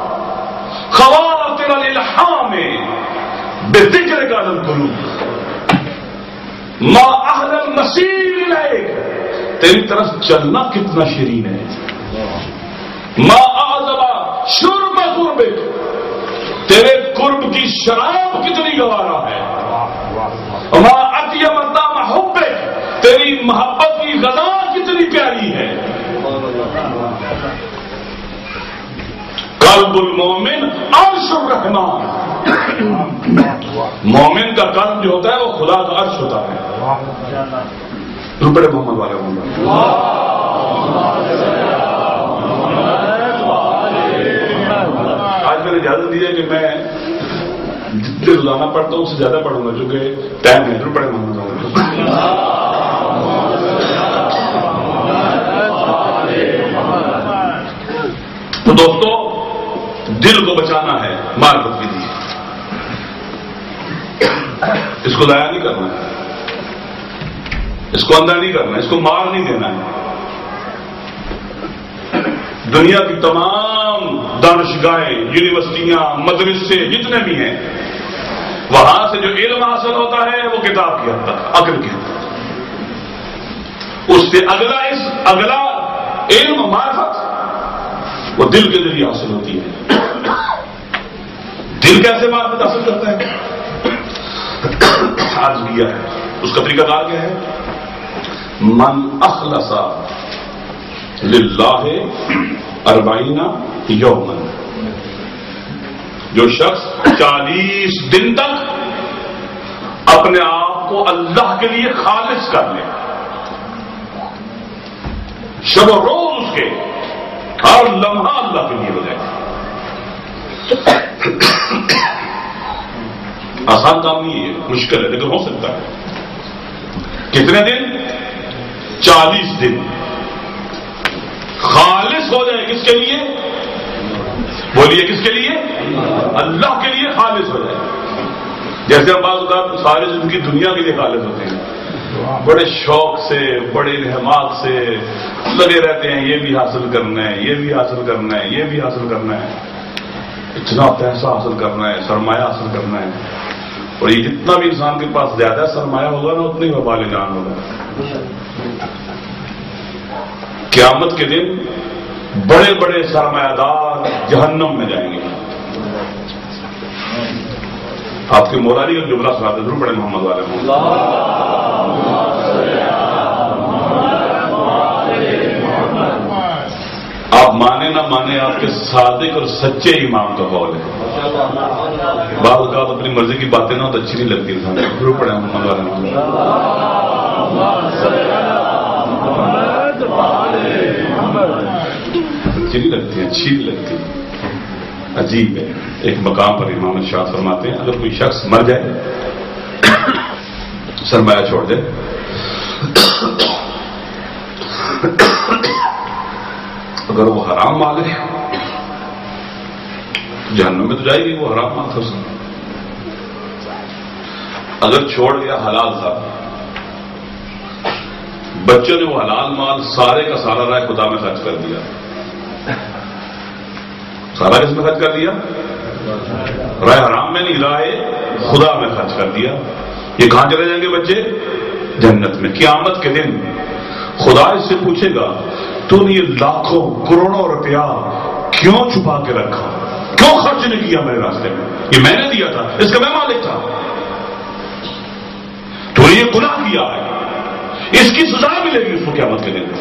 خواتر الالحام بذکر کا علی القلوب، ما اہل المسیر الیک، تیری طرف چلنا کتنا شیرین ہے، ما اعظم شرب قربک، تیرے قرب کی شراب کتنی گوارا ہے، ما اطیب طعم حبک، تیری محبت کی غذا کتنی پیاری ہے۔ قلب المومن عرش الرحمان، مومن کا قلب جو ہوتا ہے وہ خدا کا عرش ہوتا ہے۔ بڑے محمد والے آج میں نے اجازت دی ہے کہ میں جتنے روزانہ پڑھتا ہوں اس سے زیادہ پڑھوں گا چونکہ ٹائم ہے۔ بڑے محمد والے تو دوستو دل کو بچانا ہے معرفت کے لیے، اس کو ضائع نہیں کرنا ہے، اس کو اندھا نہیں کرنا ہے، اس کو مار نہیں دینا ہے۔ دنیا کی تمام دانشگاہیں، یونیورسٹیاں، مدرسے جتنے بھی ہیں، وہاں سے جو علم حاصل ہوتا ہے وہ کتاب کی حد تک، عقل کی حد تک، اس سے اگلا علم معرفت وہ دل کے ذریعے حاصل ہوتی ہے۔ دل کیسے معرفت حاصل کرتا ہے؟ آج کیا ہے اس کا طریقہ کار کیا ہے؟ من اخلص للہ 40 یوما، جو شخص 40 دن تک اپنے آپ کو اللہ کے لیے خالص کر لے، شب و روز اس کے ہر لمحہ اللہ کے لیے ہو جائے. آسان کام نہیں ہے، مشکل ہے، لیکن ہو سکتا ہے. کتنے دن؟ 40 دن خالص ہو جائے. کس کے لیے؟ بولیے کس کے لیے؟ اللہ کے لیے خالص ہو جائے. جیسے ہم بعض اوقات ساری زندگی دنیا کے لیے خالص ہوتے ہیں، بڑے شوق سے، بڑے انہماک سے لگے رہتے ہیں، یہ بھی حاصل کرنا ہے، یہ بھی حاصل کرنا ہے، یہ بھی حاصل کرنا ہے، اتنا پیسہ حاصل کرنا ہے، سرمایہ حاصل کرنا ہے. اور یہ جتنا بھی انسان کے پاس زیادہ سرمایہ ہوگا نا اتنی وبال جان ہوگا. قیامت کے دن بڑے بڑے سرمایہ دار جہنم میں جائیں گے. آپ کے مولانا کا جملہ سناتے ضرور بڑے محمد والے ہوں. آپ مانے نہ مانے، آپ کے صادق اور سچے امام کا قول ہے. بعض اوقات اپنی مرضی کی باتیں نہ ہو تو اچھی نہیں لگتی انسان. ضرور پڑے محمد والے ہوں. اچھی نہیں لگتی، اچھی نہیں لگتی، عجیب ہے. ایک مقام پر امام ارشاد فرماتے ہیں اگر کوئی شخص مر جائے، سرمایہ چھوڑ دے، اگر وہ حرام مال ہے جہنم میں تو جائے گی، وہ حرام مال تھا. اگر چھوڑ گیا حلال تھا، بچوں نے وہ حلال مال سارے کا سارا رائے خدا میں خرچ کر دیا. سارا کس میں خرچ کر دیا؟ رائے حرام میں نہیں، رائے خدا میں خرچ کر دیا. یہ کہاں چلے جائیں گے بچے؟ جنت میں. قیامت کے دن خدا اس سے پوچھے گا تو نے یہ لاکھوں کروڑوں روپیہ کیوں چھپا کے رکھا، کیوں خرچ نہیں کیا میرے راستے میں؟ یہ میں نے دیا تھا، اس کا میں مالک تھا. تو نے یہ گناہ کیا ہے، اس کی سزا ملے گی اس کو قیامت کے دن.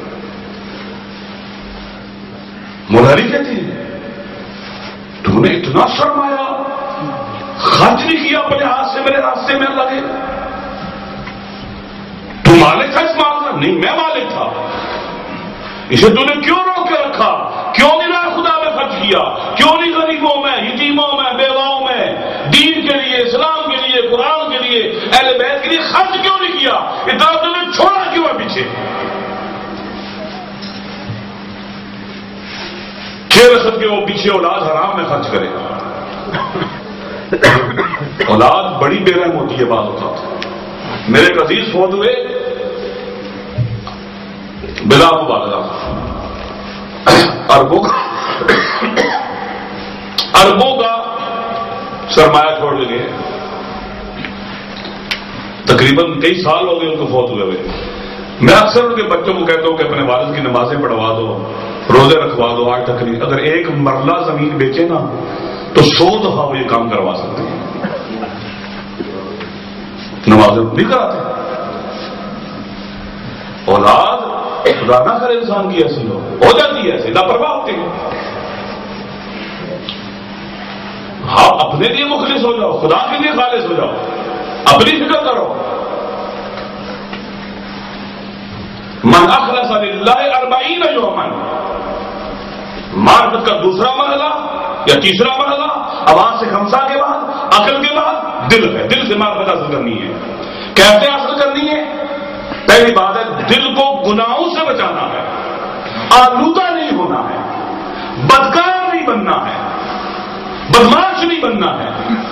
مولانا کہتے ہیں تو نے اتنا سرمایہ خرچ نہیں کیا اپنے ہاتھ سے میرے راستے میں لگے. تو مالک تھا اس مال کا؟ نہیں، میں مالک تھا. اسے تو نے کیوں روک کے رکھا؟ کیوں نہیں رائے خدا میں خرچ کیا؟ کیوں نہیں غریبوں میں، یتیموں میں، بیواؤں میں، دین کے لیے، اسلام کے لیے، قرآن کے لیے، اہل بیت کے لیے خرچ کیوں نہیں کیا؟ اتنا تو نے چھوڑا کیوں ہے پیچھے؟ رسد کے وہ پیچھے اولاد حرام میں خرچ کرے. اولاد بڑی بے رحم ہوتی ہے بعض اوقات. میرے ایک عزیز فوت ہوئے بلا مبالغہ، اربوں کا سرمایہ چھوڑ کے گئے. تقریباً کئی سال ہو گئے ان کو فوت ہوئے ہوئے. میں اکثر ان کے بچوں کو کہتا ہوں کہ اپنے والد کی نمازیں پڑھوا دو، روزے رکھوا دو. آج تک نہیں. اگر ایک مرلہ زمین بیچے نا تو 100 دفعہ وہ یہ کام کروا سکتے ہیں. نمازیں نہیں کراتے. اولاد خدا نہ کرے انسان کی ایسی ہو جاتی ہے، ایسے لاپرواہ ہوتے ہیں. ہاں اپنے لیے مخلص ہو جاؤ، خدا کے لیے خالص ہو جاؤ، اپنی فکر کرو. من اخلص للہ 40 یوما. معرفت کا دوسرا مرحلہ یا تیسرا مرحلہ آواز سے خمسہ کے بعد، عقل کے بعد دل ہے. دل سے معرفت حاصل کرنی ہے. کیسے حاصل کرنی ہے؟ پہلی بات ہے دل کو گناہوں سے بچانا ہے، آلودہ نہیں ہونا ہے، بدکار نہیں بننا ہے، بدماش نہیں بننا ہے،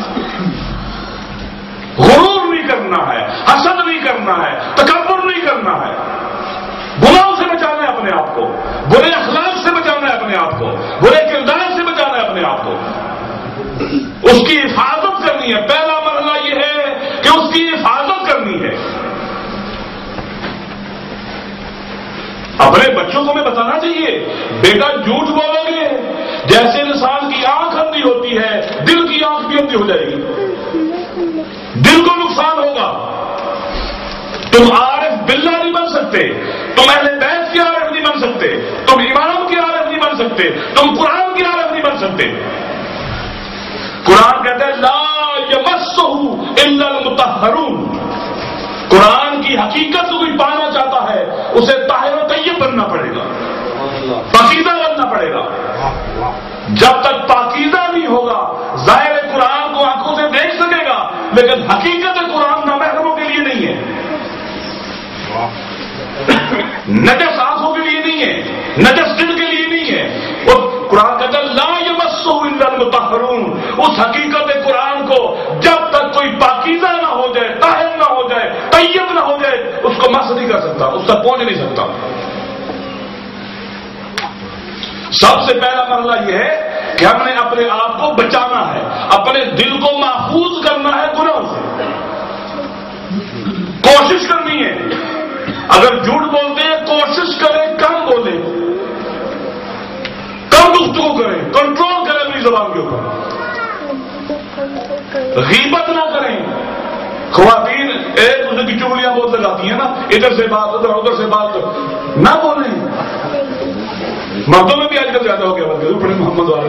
غرور نہیں کرنا ہے، حسد نہیں کرنا ہے، تکبر نہیں کرنا ہے. گناہوں سے بچانا ہے اپنے آپ کو، برے اخلاق سے بچانا ہے اپنے آپ کو، برے کردار سے بچانا ہے اپنے آپ کو. اس کی حفاظت کرنی ہے. پہلا مرحلہ یہ ہے کہ اس کی حفاظت کرنی ہے. اپنے بچوں کو میں بتانا چاہیے بیٹا جھوٹ بولو گے جیسے انسان کی آنکھ اندھی ہوتی ہے دل کی آنکھ بھی اندھی ہو جائے گی، دل کو نقصان ہوگا. تم عارف باللہ نہیں بن سکتے، تم اہل بیت کے عارف نہیں بن سکتے، تم امام کے عارف نہیں بن سکتے، تم قرآن کے عارف نہیں بن سکتے. قرآن کہتا ہے لا یمسہ الا المطہرون. قرآن کی حقیقت کو کوئی پانا چاہتا ہے اسے طاہر و طیب بننا پڑے گا، پاکیزہ بننا پڑے گا. جب تک پاکیزہ نہیں ہوگا ظاہر قرآن کو آنکھوں سے دیکھ سکے گا، لیکن حقیقت قرآن نامحرموں کے لیے نہیں ہے، نجس آنکھوں کے لیے نہیں ہے، نجس دل کے لیے نہیں ہے. اور قرآن کہتا ہے لا یمسہ الا المطہرون. اس حقیقت قرآن کو جب تک کوئی پاکیزہ نہ ہو جائے، طاہر نہ ہو جائے، طیب نہ ہو جائے، اس کو مس نہیں کر سکتا، اس تک پہنچ نہیں سکتا. سب سے پہلا مرحلہ یہ ہے کہ ہم نے اپنے آپ کو بچانا ہے، اپنے دل کو محفوظ کرنا ہے گناہوں سے. کوشش کرنی ہے، اگر جھوٹ بولتے ہیں کوشش کریں کم بولیں، کم گفتگو کریں، کنٹرول کریں اپنی زبان کے اوپر، غیبت نہ کریں. خواتین ایک دوسرے کی چگلیاں بہت لگاتی ہیں نا، ادھر سے بات ادھر سے بات نہ بولیں. مردوں میں بھی آج کل زیادہ ہو گیا، بڑے محمد والے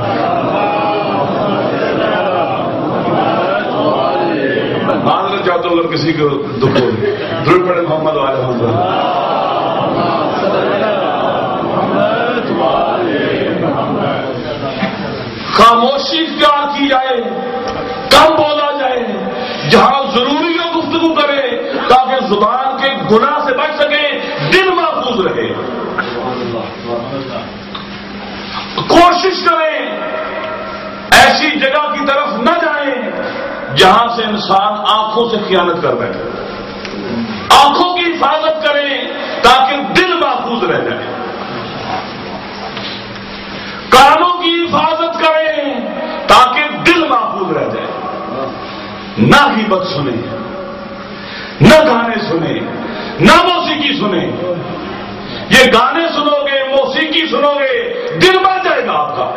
معذرت چاہتا ہوں اگر کسی کو دکھ ہو، درود پڑے محمد والے. خاموشی اختیار کی جائے، کم بولا جائے، جہاں ضروری ہو گفتگو کرے تاکہ زبان کے گناہ سے بچ سکے، دل محفوظ رہے. کوشش کریں ایسی جگہ کی طرف نہ جائیں جہاں سے انسان آنکھوں سے خیانت کر بیٹھے. آنکھوں کی حفاظت کریں تاکہ دل محفوظ رہ جائے. کانوں کی حفاظت کریں تاکہ دل محفوظ رہ جائے. نہ غیبت سنیں، نہ گانے سنیں، نہ موسیقی سنیں. یہ گانے سنو گے، موسیقی سنو گے، دل مر جائے گا آپ کا.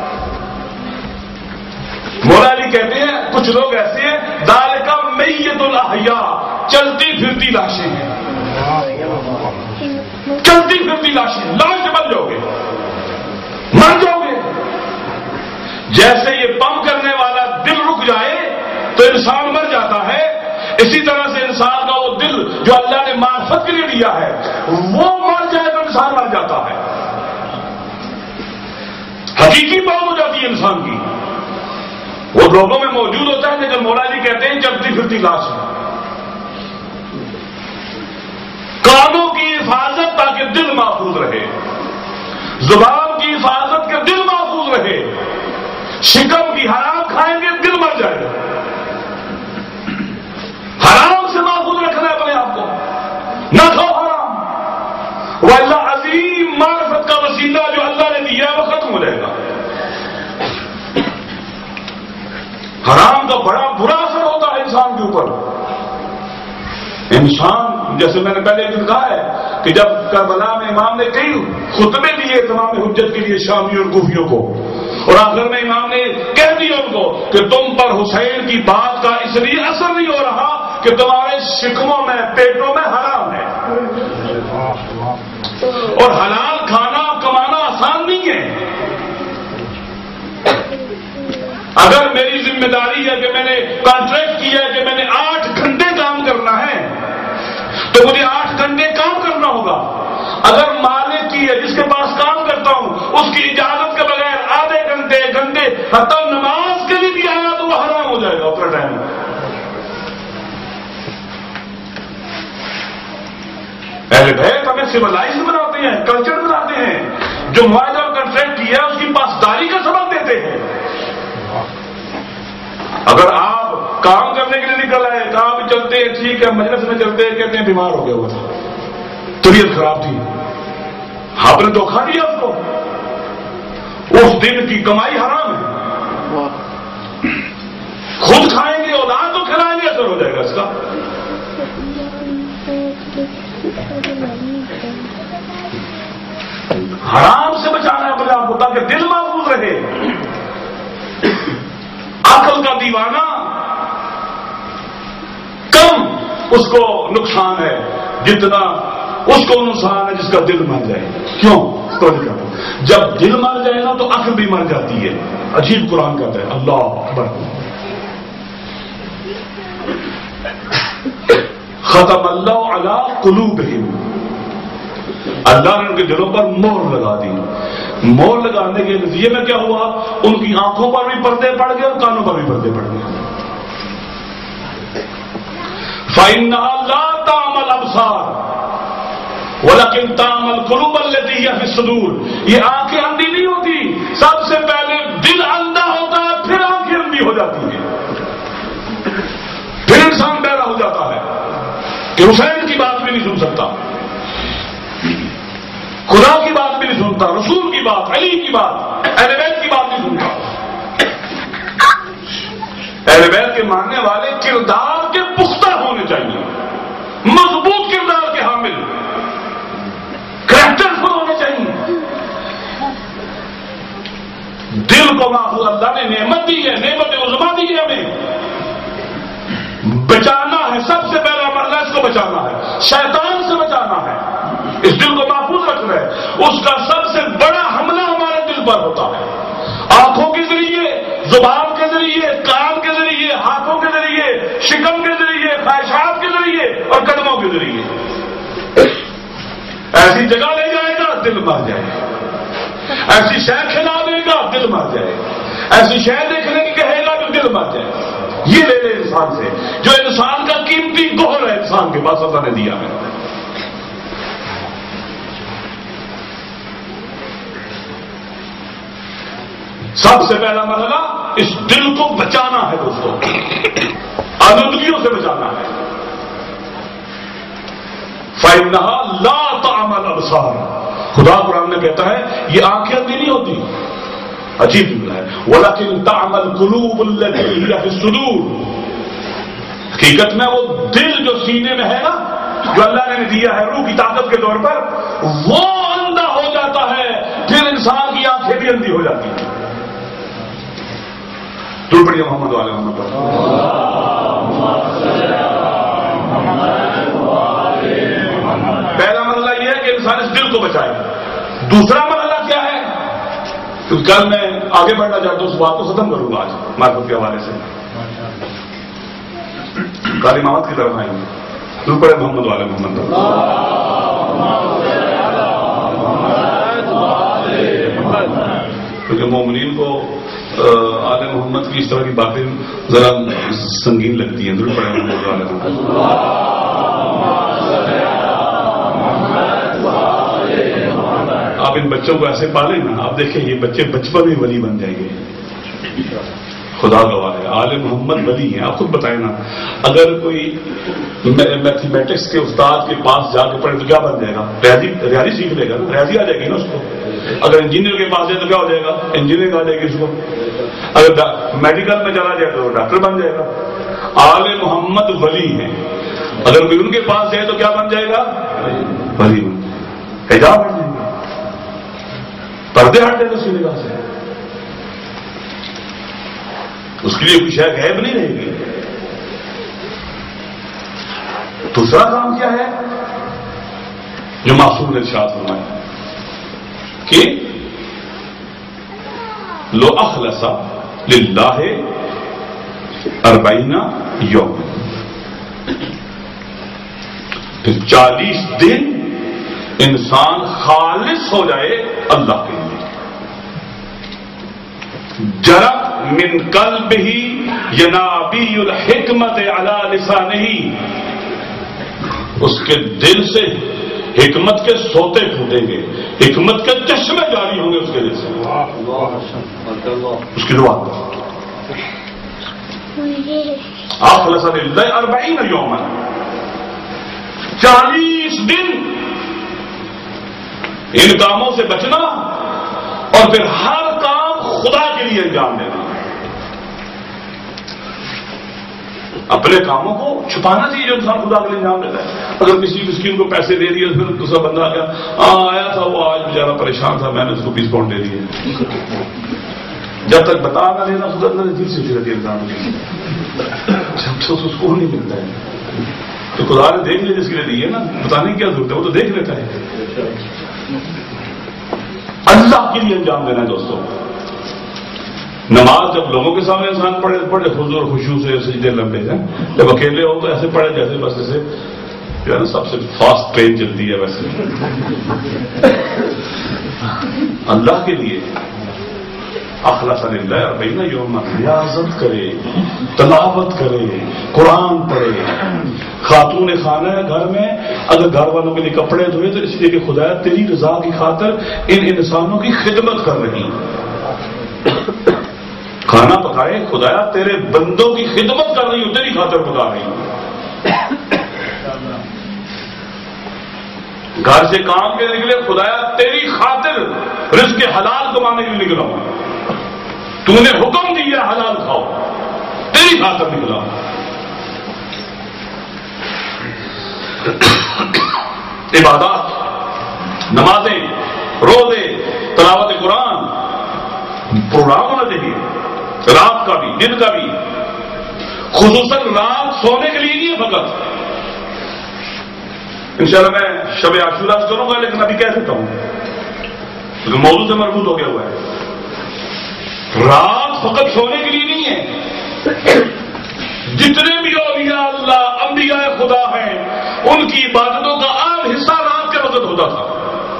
مولا علی کہتے ہیں کچھ لوگ ایسے ہیں ذالک میت الاحیاء، چلتی پھرتی لاشیں ہیں، چلتی پھرتی لاشیں، لاش بن جاؤ گے، مر جاؤ گے. جیسے یہ پمپ کرنے والا دل رک جائے تو انسان مر جاتا ہے، اسی طرح سے انسان کا وہ دل جو اللہ نے معرفت کے لیے دیا ہے وہ مر جائے تو انسان مر جاتا ہے. حقیقی موت ہو جاتی ہے انسان کی، وہ لوگوں میں موجود ہوتا ہے، لیکن مولا جی کہتے ہیں چلتی پھرتی لاش ہے. کانوں کی حفاظت تاکہ دل محفوظ رہے، زبان کی حفاظت کے دل محفوظ رہے. شکم کی حرام کھائیں گے دل مر جائے گا. حرام سے محفوظ رکھنا ہے اپنے آپ کو، نہ کھاؤ حرام. وہ اللہ عظیم معرفت کا وسیلہ جو اللہ نے دیا ہے وہ ختم ہو جائے گا. حرام کا بڑا برا اثر ہوتا ہے انسان کے اوپر. انسان جیسے میں نے پہلے ایک دن کہا ہے کہ جب کربلا میں امام نے کئی خطبے دیے تمام حجت کے لیے شامیوں اور کوفیوں کو، اور آخر میں امام نے کہہ دیا ان کو کہ تم پر حسین کی بات کا اس لیے اثر نہیں ہو رہا کہ تمہارے شکموں میں پیٹوں میں حرام ہے. اور حلال کھانا کمانا آسان نہیں ہے. اگر میری ذمہ داری ہے کہ میں نے کانٹریکٹ کیا ہے کہ میں نے 8 گھنٹے کام کرنا ہے تو مجھے 8 گھنٹے کام کرنا ہوگا. اگر مالک کی ہے جس کے پاس کام کرتا ہوں اس کی اجازت کے بغیر آدھے گھنٹے گھنٹے حتی نماز کے لیے بھی آیا تو وہ حرام ہو جائے گا اتنا ٹائم. اہل بیت ہمیں سویلائز بناتے ہیں، کلچر بناتے ہیں. جو معاہدہ اور کنٹریکٹ کیا ہے اس کی پاسداری کا سبب دیتے ہیں. اگر آپ کام کرنے کے لیے نکل آئے، کام چلتے ہیں ٹھیک ہے، مجلس میں چلتے ہیں، کہتے ہیں بیمار ہو گیا ہوا تھا، طبیعت خراب تھی، آپ نے دھوکھا دیا اس کو، اس دن کی کمائی حرام ہے. خود کھائیں گے، اولاد کو کھلائیں گے، اثر ہو جائے گا اس کا. حرام سے بچانا ہے اپنے آپ کو تاکہ دل محفوظ رہے. عقل کا دیوانہ کم اس کو نقصان ہے جتنا اس کو نقصان ہے جس کا دل مر جائے. کیوں؟ جب دل مر جائے نا تو عقل بھی مر جاتی ہے. عجیب قرآن کہتا ہے اللہ اکبر. ختم اللہ علی قلوبہم، اللہ نے ان کے دلوں پر مہر لگا دی. مہر لگانے کے نتیجے میں کیا ہوا؟ ان کی آنکھوں پر بھی پردے پڑ گئے اور کانوں پر بھی پردے پڑ گئے. فَإِنَّهَا لَا تَعْمَى الْأَبْصَارُ وَلَكِنْ تَعْمَى الْقُلُوبُ الَّتِي هِيَ فِي الصُّدُورِ. یہ آنکھیں اندھی نہیں ہوتی، سب سے پہلے دل اندھا ہوتا ہے، پھر آنکھیں اندھی ہو جاتی ہیں، پھر انسان بہرا ہو جاتا ہے کہ حسین کی بات بھی نہیں سن سکتا، خدا کی بات بھی نہیں سنتا، رسول کی بات، علی کی بات، اہل بیت کی بات نہیں سنتا. اہل بیت کے ماننے والے کردار کے پختہ ہونے چاہیے، مضبوط کردار کے حامل، کریکٹرفل ہونے چاہیے. دل کو محفوظ اللہ نے نعمت دی ہے، نعمت عظمیٰ دی ہے، ہمیں بچانا ہے. سب سے پہلا مرحلہ اس کو بچانا ہے، شیطان سے بچانا ہے، اس دل کو محفوظ رکھنا ہے. اس کا سب سے بڑا حملہ ہمارے دل پر ہوتا ہے، آنکھوں کے ذریعے، زبان کے ذریعے، کان کے ذریعے، ہاتھوں کے ذریعے، شکم کے ذریعے، خواہشات کے ذریعے اور قدموں کے ذریعے. ایسی جگہ لے جائے گا دل مر جائے گا، ایسی شے کھلا دے گا دل مر جائے گا، ایسی شے دیکھنے کی کہے گا تو دل مر جائے گا. یہ لے لے انسان سے، جو انسان کا قیمتی گوہر ہے انسان کے پاس اللہ نے دیا ہے. سب سے پہلا مرحلہ اس دل کو بچانا ہے دوستوں، آلودگیوں سے بچانا ہے. فَإِنَّهَا لَا تَعْمَى الْأَبْصَارُ. خدا قرآن میں کہتا ہے یہ آنکھیں اندھی نہیں ہوتی، عجیب جملہ ہے، وَلَكِنْ تَعْمَى الْقُلُوبُ الَّتِي هِيَ فِي الصُّدُورِ. حقیقت میں وہ دل جو سینے میں ہے نا، جو اللہ نے دیا ہے روح کی طاقت کے طور پر، وہ اندھا ہو جاتا ہے، پھر انسان کی آنکھیں بھی اندھی ہو جاتی ہیں. دور پڑھیے محمد والے محمد. پہلا مرحلہ یہ ہے کہ انسان اس دل کو بچائے. دوسرا مرحلہ کیا ہے؟ کیونکہ کل میں آگے بڑھنا چاہتا ہوں، اس بات کو ختم کروں گا آج معرفت کے حوالے سے. کل امامت کی طرف آئیں گے. دور پڑھے محمد والے محمد. کیونکہ مومنین کو آل محمد کی اس طرح کی باتیں ذرا سنگین لگتی ہیں. ضرور پڑھیں محمد والے محمد. آپ ان بچوں کو ایسے پالیں نا، آپ دیکھیں یہ بچے بچپن میں ولی بن جائیں گے. خدا گواہ ہے، آل محمد ولی ہیں. آپ خود بتائیں نا، اگر کوئی میتھمیٹکس کے استاد کے پاس جا کے پڑھے تو کیا بن جائے گا؟ ریاضی سیکھ لے گا، ریاضی آ جائے گی نا اس کو. اگر انجینئر کے پاس جائے تو کیا ہو جائے گا؟ انجینئرنگ آ جائے گی اس کو. اگر میڈیکل میں چلا جائے تو ڈاکٹر بن جائے گا. آل محمد ولی ہیں. اگر کوئی ان کے پاس جائے تو کیا بن جائے گا؟ ولی بن جائے گا. حجاب ہٹ جائے گا، پردے ہٹ جائے گا اس کی نگاہ سے. اس کے لیے کوئی شے غائب نہیں رہے گی. دوسرا کام کیا ہے جو معصوم نے ارشاد فرمایا کہ لو اخلص للہ 40 یوم، پھر 40 دن انسان خالص ہو جائے اللہ کے لیے. جرت من قلبہ ینابی الحکمت علی لسانہ، اس کے دل سے حکمت کے سوتے پھوٹیں گے، حکمت کے چشمے جاری ہوں گے اس کے دل سے. اس کی دعا اخلص للہ 40 یوما، 40 دن ان کاموں سے بچنا اور پھر ہر کام خدا کے لیے انجام دینا. اپنے کاموں کو چھپانا چاہیے جو انسان خدا کے لیے انجام دیتا ہے. اگر کسی مسکین کو پیسے دے دیے پھر دوسرا بندہ آ گیا آیا تھا وہ آج بیچارہ پریشان تھا میں نے اس کو 20 پاؤنڈ دے دیے. جب تک بتا نہ لینا خدا نے دل سے رہتی ہے انسان کی، جب سے اس کو نہیں ملتا ہے تو خدا نے دیکھ لیا جس کے لیے دی ہے نا، بتانے کی کیا ضرورت ہے، وہ تو دیکھ لیتا ہے. اللہ کے لیے انجام دینا ہے دوستوں. نماز جب لوگوں کے سامنے انسان پڑھے حضور خشوع سے سجدے لمبے ہیں، جب اکیلے ہو تو ایسے پڑھے جیسے بس ایسے جو ہے نا سب سے فاسٹ ٹرین چلتی ہے ویسے اللہ کے لیے اخلاص للہ بین یوم ریاضت کرے، تلاوت کرے، قرآن پڑھے. خاتون خانہ گھر میں اگر گھر والوں کے لیے کپڑے دھوئے تو اس لیے کہ خدا تیری رضا کی خاطر ان انسانوں کی خدمت کر رہی. کھانا پکائے خدایا تیرے بندوں کی خدمت کر رہی ہوں، تیری خاطر پکا رہی ہوں. گھر سے کام کے نکلے خدایا تیری خاطر رزق حلال کمانے کے لیے نکلا ہوں، تو نے حکم دیا حلال کھاؤ، تیری خاطر نکلا. عبادات، نمازیں، روزے، تلاوت قرآن، پروگرام ہونا چاہیے، رات کا بھی دن کا بھی، خصوصاً رات سونے کے لیے نہیں ہے فقط. انشاءاللہ میں شب عاشورہ کروں گا لیکن ابھی کہہ سکتا ہوں کیونکہ موضوع سے مربوط ہو گیا ہوا ہے. رات فقط سونے کے لیے نہیں ہے. جتنے بھی اولیاء اللہ انبیاء خدا ہیں ان کی عبادتوں کا عام حصہ رات کے وقت ہوتا تھا.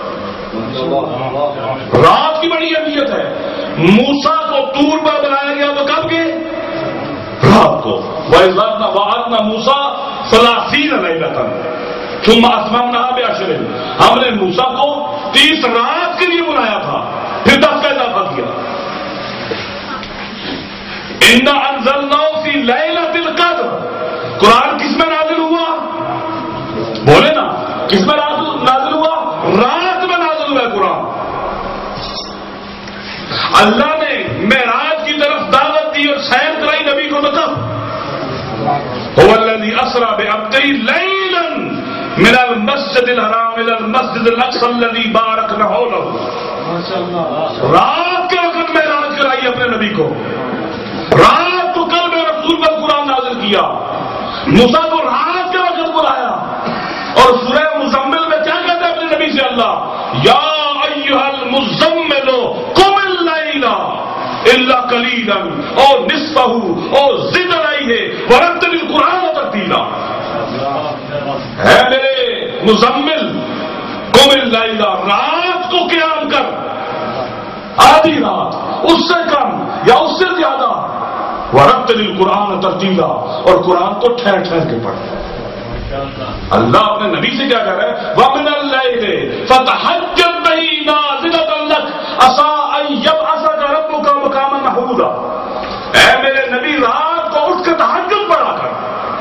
رات کی بڑی اہمیت ہے. موسیٰ کو طور پر بنایا گیا تو کب کے؟ رات کو. وَإِذْ مُوسَىٰ 30 لَيْلَةً ثُمَّ أَتْمَمْنَاهَا بِعَشْرٍ. ہم نے موسیٰ کو 30 رات کے لیے بنایا تھا، پھر 10 کا اضافہ کیا. اِنَّا أَنزَلْنَاهُ فِي لَيْلَةِ الْقَدْرِ. قرآن کس میں نازل ہوا؟ بولے نا، کس میں نازل ہوا؟ رات میں نازل ہوا ہے قرآن. اللہ نے معراج کی طرف دعوت دی اور سیر کرائی نبی کو. مطلب هو الذي أسرى بعبده ليلا من المسجد الحرام إلى المسجد الأقصى الذي باركنا حوله. رات کے وقت معراج کرائی اپنے نبی کو. رات کو قلب رسول پر قرآن نازل کیا. موسیٰ کو رات کے وقت بلایا. اور سورہ مزمل میں کیا کہتا ہے اپنے نبی سے اللہ؟ یا ایھا المزمل قم اللیل الا قلیلا او نصفہ او زد علیہ ورتل القرآن ترتیلا. اے میرے مزمل قم اللیل، رات کو قیام کر، آدھی رات، اس سے کم یا اس سے زیادہ. ورتل القرآن ترتیلا، اور قرآن کو ٹھہر ٹھہر کے پڑھ. اللہ اپنے نبی سے کیا کہہ رہا ہے؟ وَمِنَ اللَّيْلِ فَتَحَجَّدْ بِهِ نَافِلَةً لَكَ عَسَىٰ أَن يَبْعَثَكَ رَبُّكَ مَقَامًا مَحْمُودًا. اے میرے نبی رات کو اٹھ کے تہجد پڑھا کر.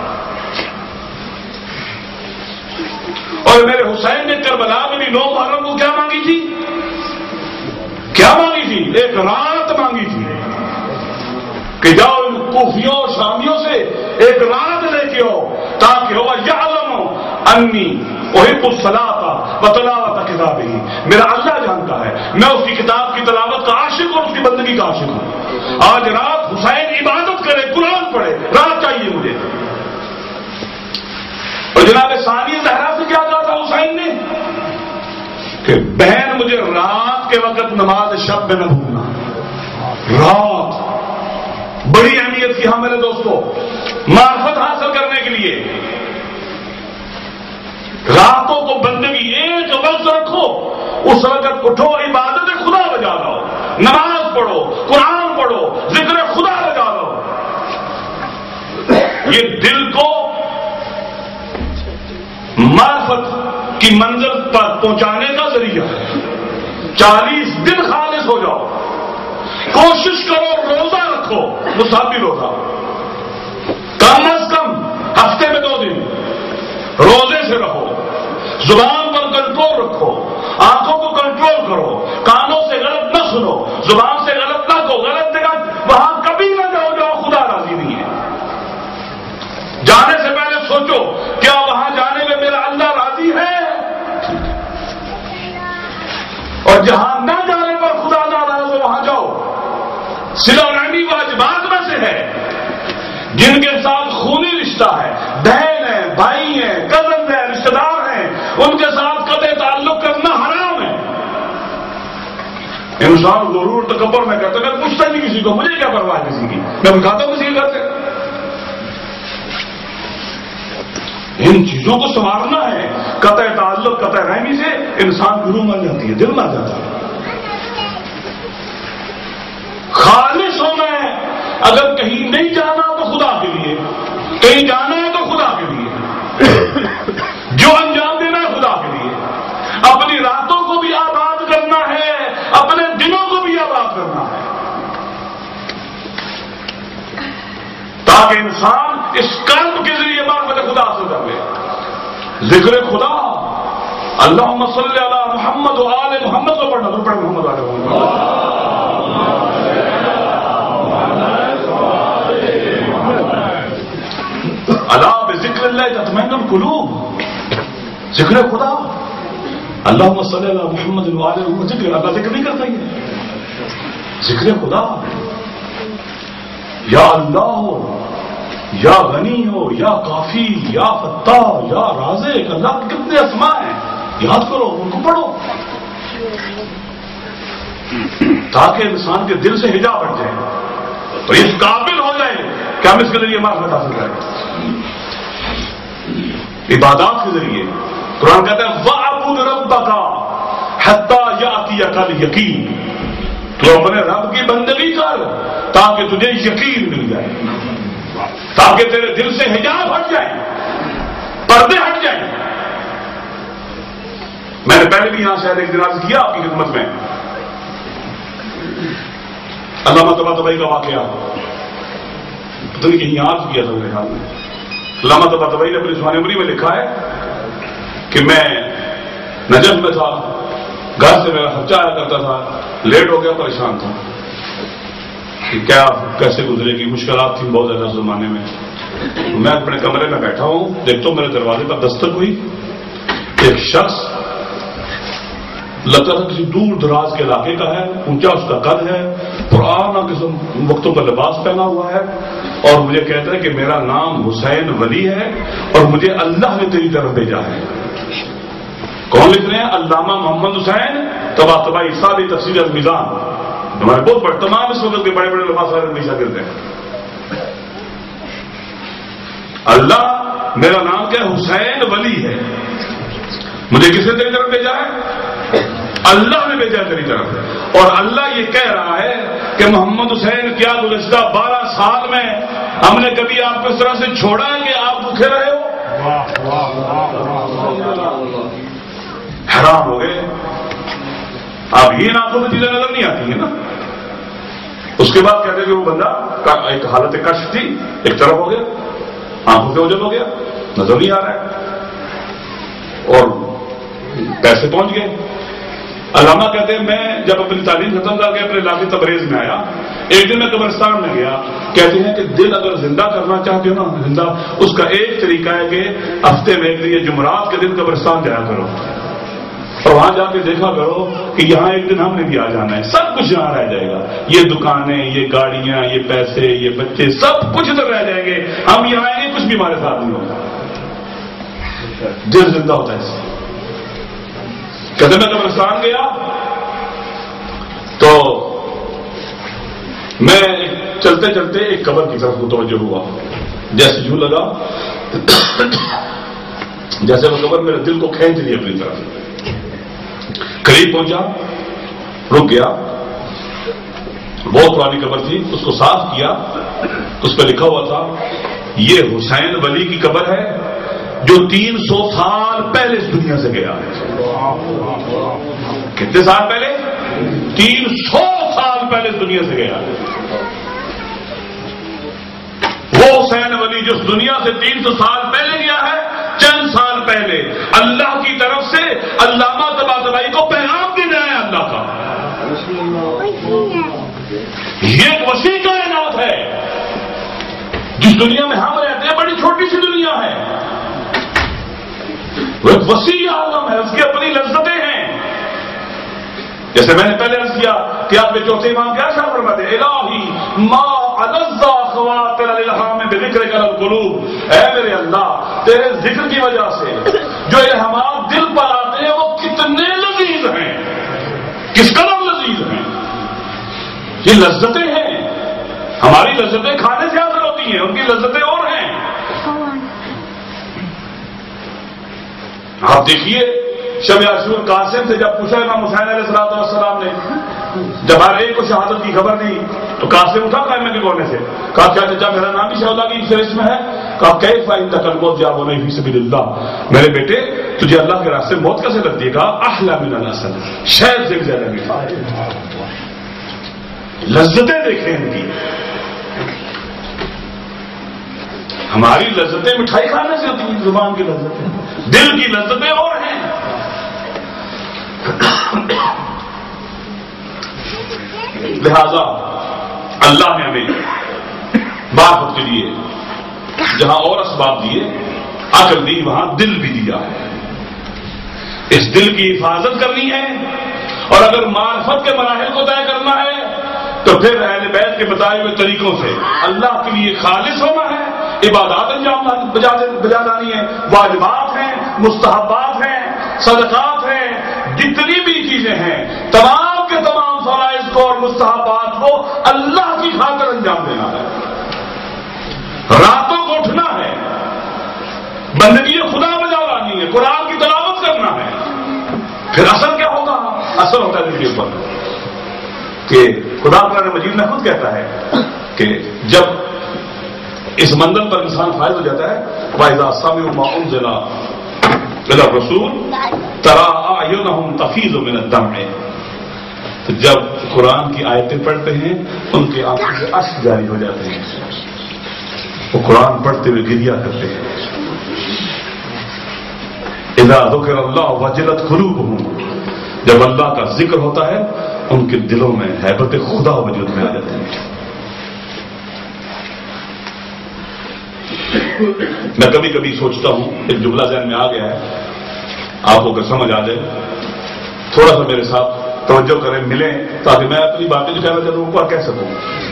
اور میرے حسین نے کربلا میں بھی 9 محرم کو کیا مانگی تھی؟ کیا مانگی تھی؟ ایک رات مانگی تھی کہ جاؤ ان کوفیوں اور شامیوں سے ایک رات لے کے آؤ تاکہ ہوا یعلم انی احب الصلاۃ وتلاوۃ کتابہ. میرا اللہ جانتا ہے میں اس کی کتاب کی تلاوت کا عاشق اور اس کی بندگی کا عاشق ہوں. آج رات حسین عبادت کرے، قرآن پڑھے، رات چاہیے مجھے. اور جناب ثانیہ زہرا سے کیا کہا تھا حسین نے کہ بہن مجھے رات کے وقت نماز شب میں نہ بھولنا. رات بڑی اہمیت کی. ہاں میرے دوستو، معرفت حاصل کرنے کے لیے راتوں کو بندگی ایک وقت رکھو. اس وقت اٹھو، عبادت خدا بجا لو، نماز پڑھو، قرآن پڑھو، ذکر خدا بجا لو. یہ دل کو معرفت کی منزل پر پہنچانے کا ذریعہ ہے. 40 دن خالص ہو جاؤ. کوشش کرو روزہ رکھو، مستحبی روزہ، کم از کم ہفتے میں 2 دن روزے سے رہو. زبان پر کنٹرول رکھو، آنکھوں کو کنٹرول کرو، کانوں سے غلط نہ سنو، زبان سے غلط نہ کہو. غلط جگہ وہاں کبھی نہ جاؤ خدا راضی نہیں ہے. جانے سے پہلے سوچو کیا وہاں جانے میں میرا اللہ راضی ہے؟ اور جہاں نہ جانے پر خدا ناراض ہو وہاں جاؤ. صلہ رحمی واجبات میں سے ہے. جن کے ساتھ خونی رشتہ ہے، بہن ہے، بھائی ہیں، کزن ہیں، رشتہ دار ہیں، ان کے ساتھ قطع تعلق کرنا حرام ہے. انسان غرور تکبر میں کہتا ہے میں پوچھتا نہیں کسی کو، مجھے کیا پرواہ کسی کی، میں بتاتا ہوں کسی کے گھر سے. ان چیزوں چیزوں کو سنوارنا ہے، قطع تعلق قطع رحمی سے انسان کی روح مر جاتی ہے، دل مر جاتا ہے۔ خالص ہونا ہے، اگر کہیں نہیں جانا تو خدا کے لیے، کہیں جانا ہے تو خدا کے لیے، جو انجام دینا ہے خدا کے لیے، اپنی راتوں کو بھی آباد کرنا ہے، اپنے دنوں کو بھی آباد کرنا ہے، تاکہ انسان اس قلب کے ذریعے معرفت خدا حاصل کر لے۔ ذکر خدا، اللہم صلی علی محمد و آل محمد کو پڑھنا، تو پڑھ محمد و آل محمد۔ الا بذکر اللہ تطمئن القلوب، ذکر خدا، اللہم صلی علی محمد و آل محمد، ذکر اللہ ذکر نہیں کرتا یہ ذکر خدا، یا اللہ ہو، یا غنی ہو، یا کافی، یا فتاح، یا رازق، اللہ کے کتنے اسماء ہیں، یاد کرو، ان کو پڑھو، تاکہ انسان کے دل سے حجاب ہٹ جائے، تو اس قابل ہو جائے کہ ہم اس کے ذریعے معرفت حاصل کریں، عبادات کے ذریعے۔ قرآن کہتا ہے وَاعْبُدْ رَبَّكَ حَتَّى يَأْتِيَكَ الْيَقِينُ، تو اپنے رب کی بندگی کر تاکہ تجھے یقین مل جائے، تاکہ تیرے دل سے حجاب ہٹ جائے، پردے ہٹ جائیں۔ میں نے پہلے بھی یہاں شاید ایک دن عرض کیا آپ کی خدمت میں، علامہ طباطبائی کا واقعہ، پتہ نہیں کہیں یاد کیا تھا میرے خیال میں، علامہ طباطبائی نے اپنی سوانح عمری میں لکھا ہے کہ میں نجف میں تھا، گھر سے میرا خرچہ آیا کرتا تھا، لیٹ ہو گیا، پریشان تھا کہ کیا کیسے گزرے گی، مشکلات تھیں بہت زیادہ زمانے میں۔ میں اپنے کمرے میں بیٹھا ہوں، دیکھتا ہوں میرے دروازے پر دستک ہوئی، ایک شخص لگتا تھا کسی دور دراز کے علاقے کا ہے، اونچا اس کا قد ہے، پرانا قسم وقتوں کا لباس پہنا ہوا ہے، اور مجھے کہتا ہے کہ میرا نام حسین ولی ہے اور مجھے اللہ نے تیری طرف بھیجا ہے۔ کون لکھ رہے ہیں؟ علامہ محمد حسین طباطبائی، ساری تفسیر المیزان، ہمارے بہت بڑے تمام اس وقت کے بڑے بڑے لباس والے شاگرد ہیں۔ اللہ میرا نام کیا ہے؟ حسین ولی ہے، مجھے کس نے تیری طرف بھیجا ہے؟ اللہ نے بھیجا تیری طرف، اور اللہ یہ کہہ رہا ہے کہ محمد حسین کیا گزشتہ 12 سال میں ہم نے کبھی آپ کو اس طرح سے چھوڑا ہے کہ آپ بھوکے رہے ہو؟ حیران ہو گئے، آپ یہ آنکھوں میں چیزیں نظر نہیں آتی ہیں نا۔ اس کے بعد کہتے ہیں کہ وہ بندہ ایک حالت کشف تھی، ایک طرف ہو گیا، آنکھوں سے اوجل ہو گیا، نظر نہیں آ رہا ہے، اور پیسے پہنچ گئے۔ علامہ کہتے ہیں میں جب اپنی تعلیم ختم کر کے اپنے علاقے تبریز میں آیا، ایک دن میں قبرستان میں گیا، کہتے ہیں کہ دل اگر زندہ کرنا چاہتے ہو نا زندہ، اس کا ایک طریقہ ہے کہ ہفتے میں ایک دن یہ جمعرات کے دن قبرستان جایا کرو، اور وہاں جا کے دیکھا کرو کہ یہاں ایک دن ہم نے بھی آ جانا ہے، سب کچھ یہاں رہ جائے گا، یہ دکانیں، یہ گاڑیاں، یہ پیسے، یہ بچے، سب کچھ ادھر رہ جائیں گے، ہم یہاں آئیں گے، کچھ بھی ہمارے ساتھ نہیں ہوگا۔ دل زندہ ہوتا ہے اس سے۔ کہتے میں قبرستان گیا تو میں چلتے چلتے ایک قبر کی طرف متوجہ ہوا، جیسے یوں لگا جیسے وہ قبر میرے دل کو کھینچ لی اپنی طرف۔ قریب پہنچا، رک گیا، بہت پرانی قبر تھی، اس کو صاف کیا، اس پہ لکھا ہوا تھا یہ حسین ولی کی قبر ہے جو 300 سال پہلے اس دنیا سے گیا ہے۔ کتنے سال پہلے؟ 300 سال پہلے اس دنیا سے گیا ہے۔ وہ حسین ولی جو اس دنیا سے 300 سال پہلے گیا ہے، چند سال پہلے اللہ کی طرف سے علامہ طباطبائی کو پیغام دینا ہے اللہ کا۔ یہ ایک وسیع کائنات ہے، جس دنیا میں ہم رہتے ہیں بڑی چھوٹی سی دنیا ہے، وہ ایک وسیع عالم ہے، اس کی اپنی لذتیں ہیں۔ جیسے میں نے پہلے عرض کیا کہ آپ کے چوتھے امام کیا شاہ فرماتے ہیں، الہی ما الذ خواطر الالہام بذکرک القلوب، اے میرے اللہ تیرے ذکر کی وجہ سے جو الہامات دل پر آتے ہیں وہ کتنے لذیذ ہیں، کس قدر لذیذ ہیں۔ یہ لذتیں ہیں، ہماری لذتیں کھانے سے حاصل ہوتی ہیں، ان کی لذتیں اور ہیں۔ آپ دیکھیے شب عاشور قاسم سے جب پوچھا امام حسین علیہ السلام نے، جب ہر ایک کو شہادت کی خبر دی تو قاسم اٹھا قائمہ کے کونے سے، کہا کیا چچا میرا نام بھی شہدا کی فہرست میں ہے؟ کہا کیف انک الموت یا بنی فی سبیل اللہ، میرے بیٹے تجھے اللہ کے راستے موت کیسے لگتی ہے؟ کہا احلی من العسل، شہد سے زیادہ میٹھا۔ لذتیں دیکھیں ان کی، ہماری لذتیں مٹھائی کھانے سے ہوتی ہیں، زبان کی لذتیں، دل کی لذتیں اور ہیں۔ لہذا اللہ نے ہمیں معرفت کے لیے جہاں اور اسباب دیے، عقل دی، وہاں دل بھی دیا ہے۔ اس دل کی حفاظت کرنی ہے، اور اگر معرفت کے مراحل کو طے کرنا ہے تو پھر اہل بیت کے بتائے ہوئے طریقوں سے اللہ کے لیے خالص ہونا ہے، عبادات انجام بجا لانی ہے، واجبات ہیں، مستحبات ہیں، صدقات ہیں، جتنی بھی چیزیں ہیں تمام کے تمام فرائض کو اور مستحبات کو اللہ کی خاطر انجام دینا ہے۔ راتوں کو اٹھنا ہے، بندگی خدا بجا لانی ہے، قرآن کی تلاوت کرنا ہے۔ پھر اثر کیا ہوگا؟ اثر ہوتا ہے دل کے اوپر کہ خدا قرآن مجید میں خود کہتا ہے کہ جب اس منزل پر انسان فائز ہو جاتا ہے، وَإِذَا سَمِعُوا مَا أُنزِلَ إِلَى الرَّسُولِ تَرَىٰ أَعْيُنَهُمْ تَفِيضُ مِنَ الدَّمْعِ، تو جب قرآن کی آیتیں پڑھتے ہیں ان کے آنکھوں سے اشک جاری ہو جاتے ہیں، وہ قرآن پڑھتے ہوئے گریہ کرتے ہیں۔ اذا ذکر اللہ وجلت قلوبہم، جب اللہ کا ذکر ہوتا ہے ان کے دلوں میں ہیبت خدا وجود میں آ جاتی ہے۔ میں کبھی کبھی سوچتا ہوں، ایک جملہ ذہن میں آ گیا ہے، آپ کو اگر سمجھ آ جائے تھوڑا سا میرے ساتھ توجہ کریں، ملیں، تاکہ میں اپنی باتیں جو کہنا چاہتا ہوں اوپر کہہ سکوں۔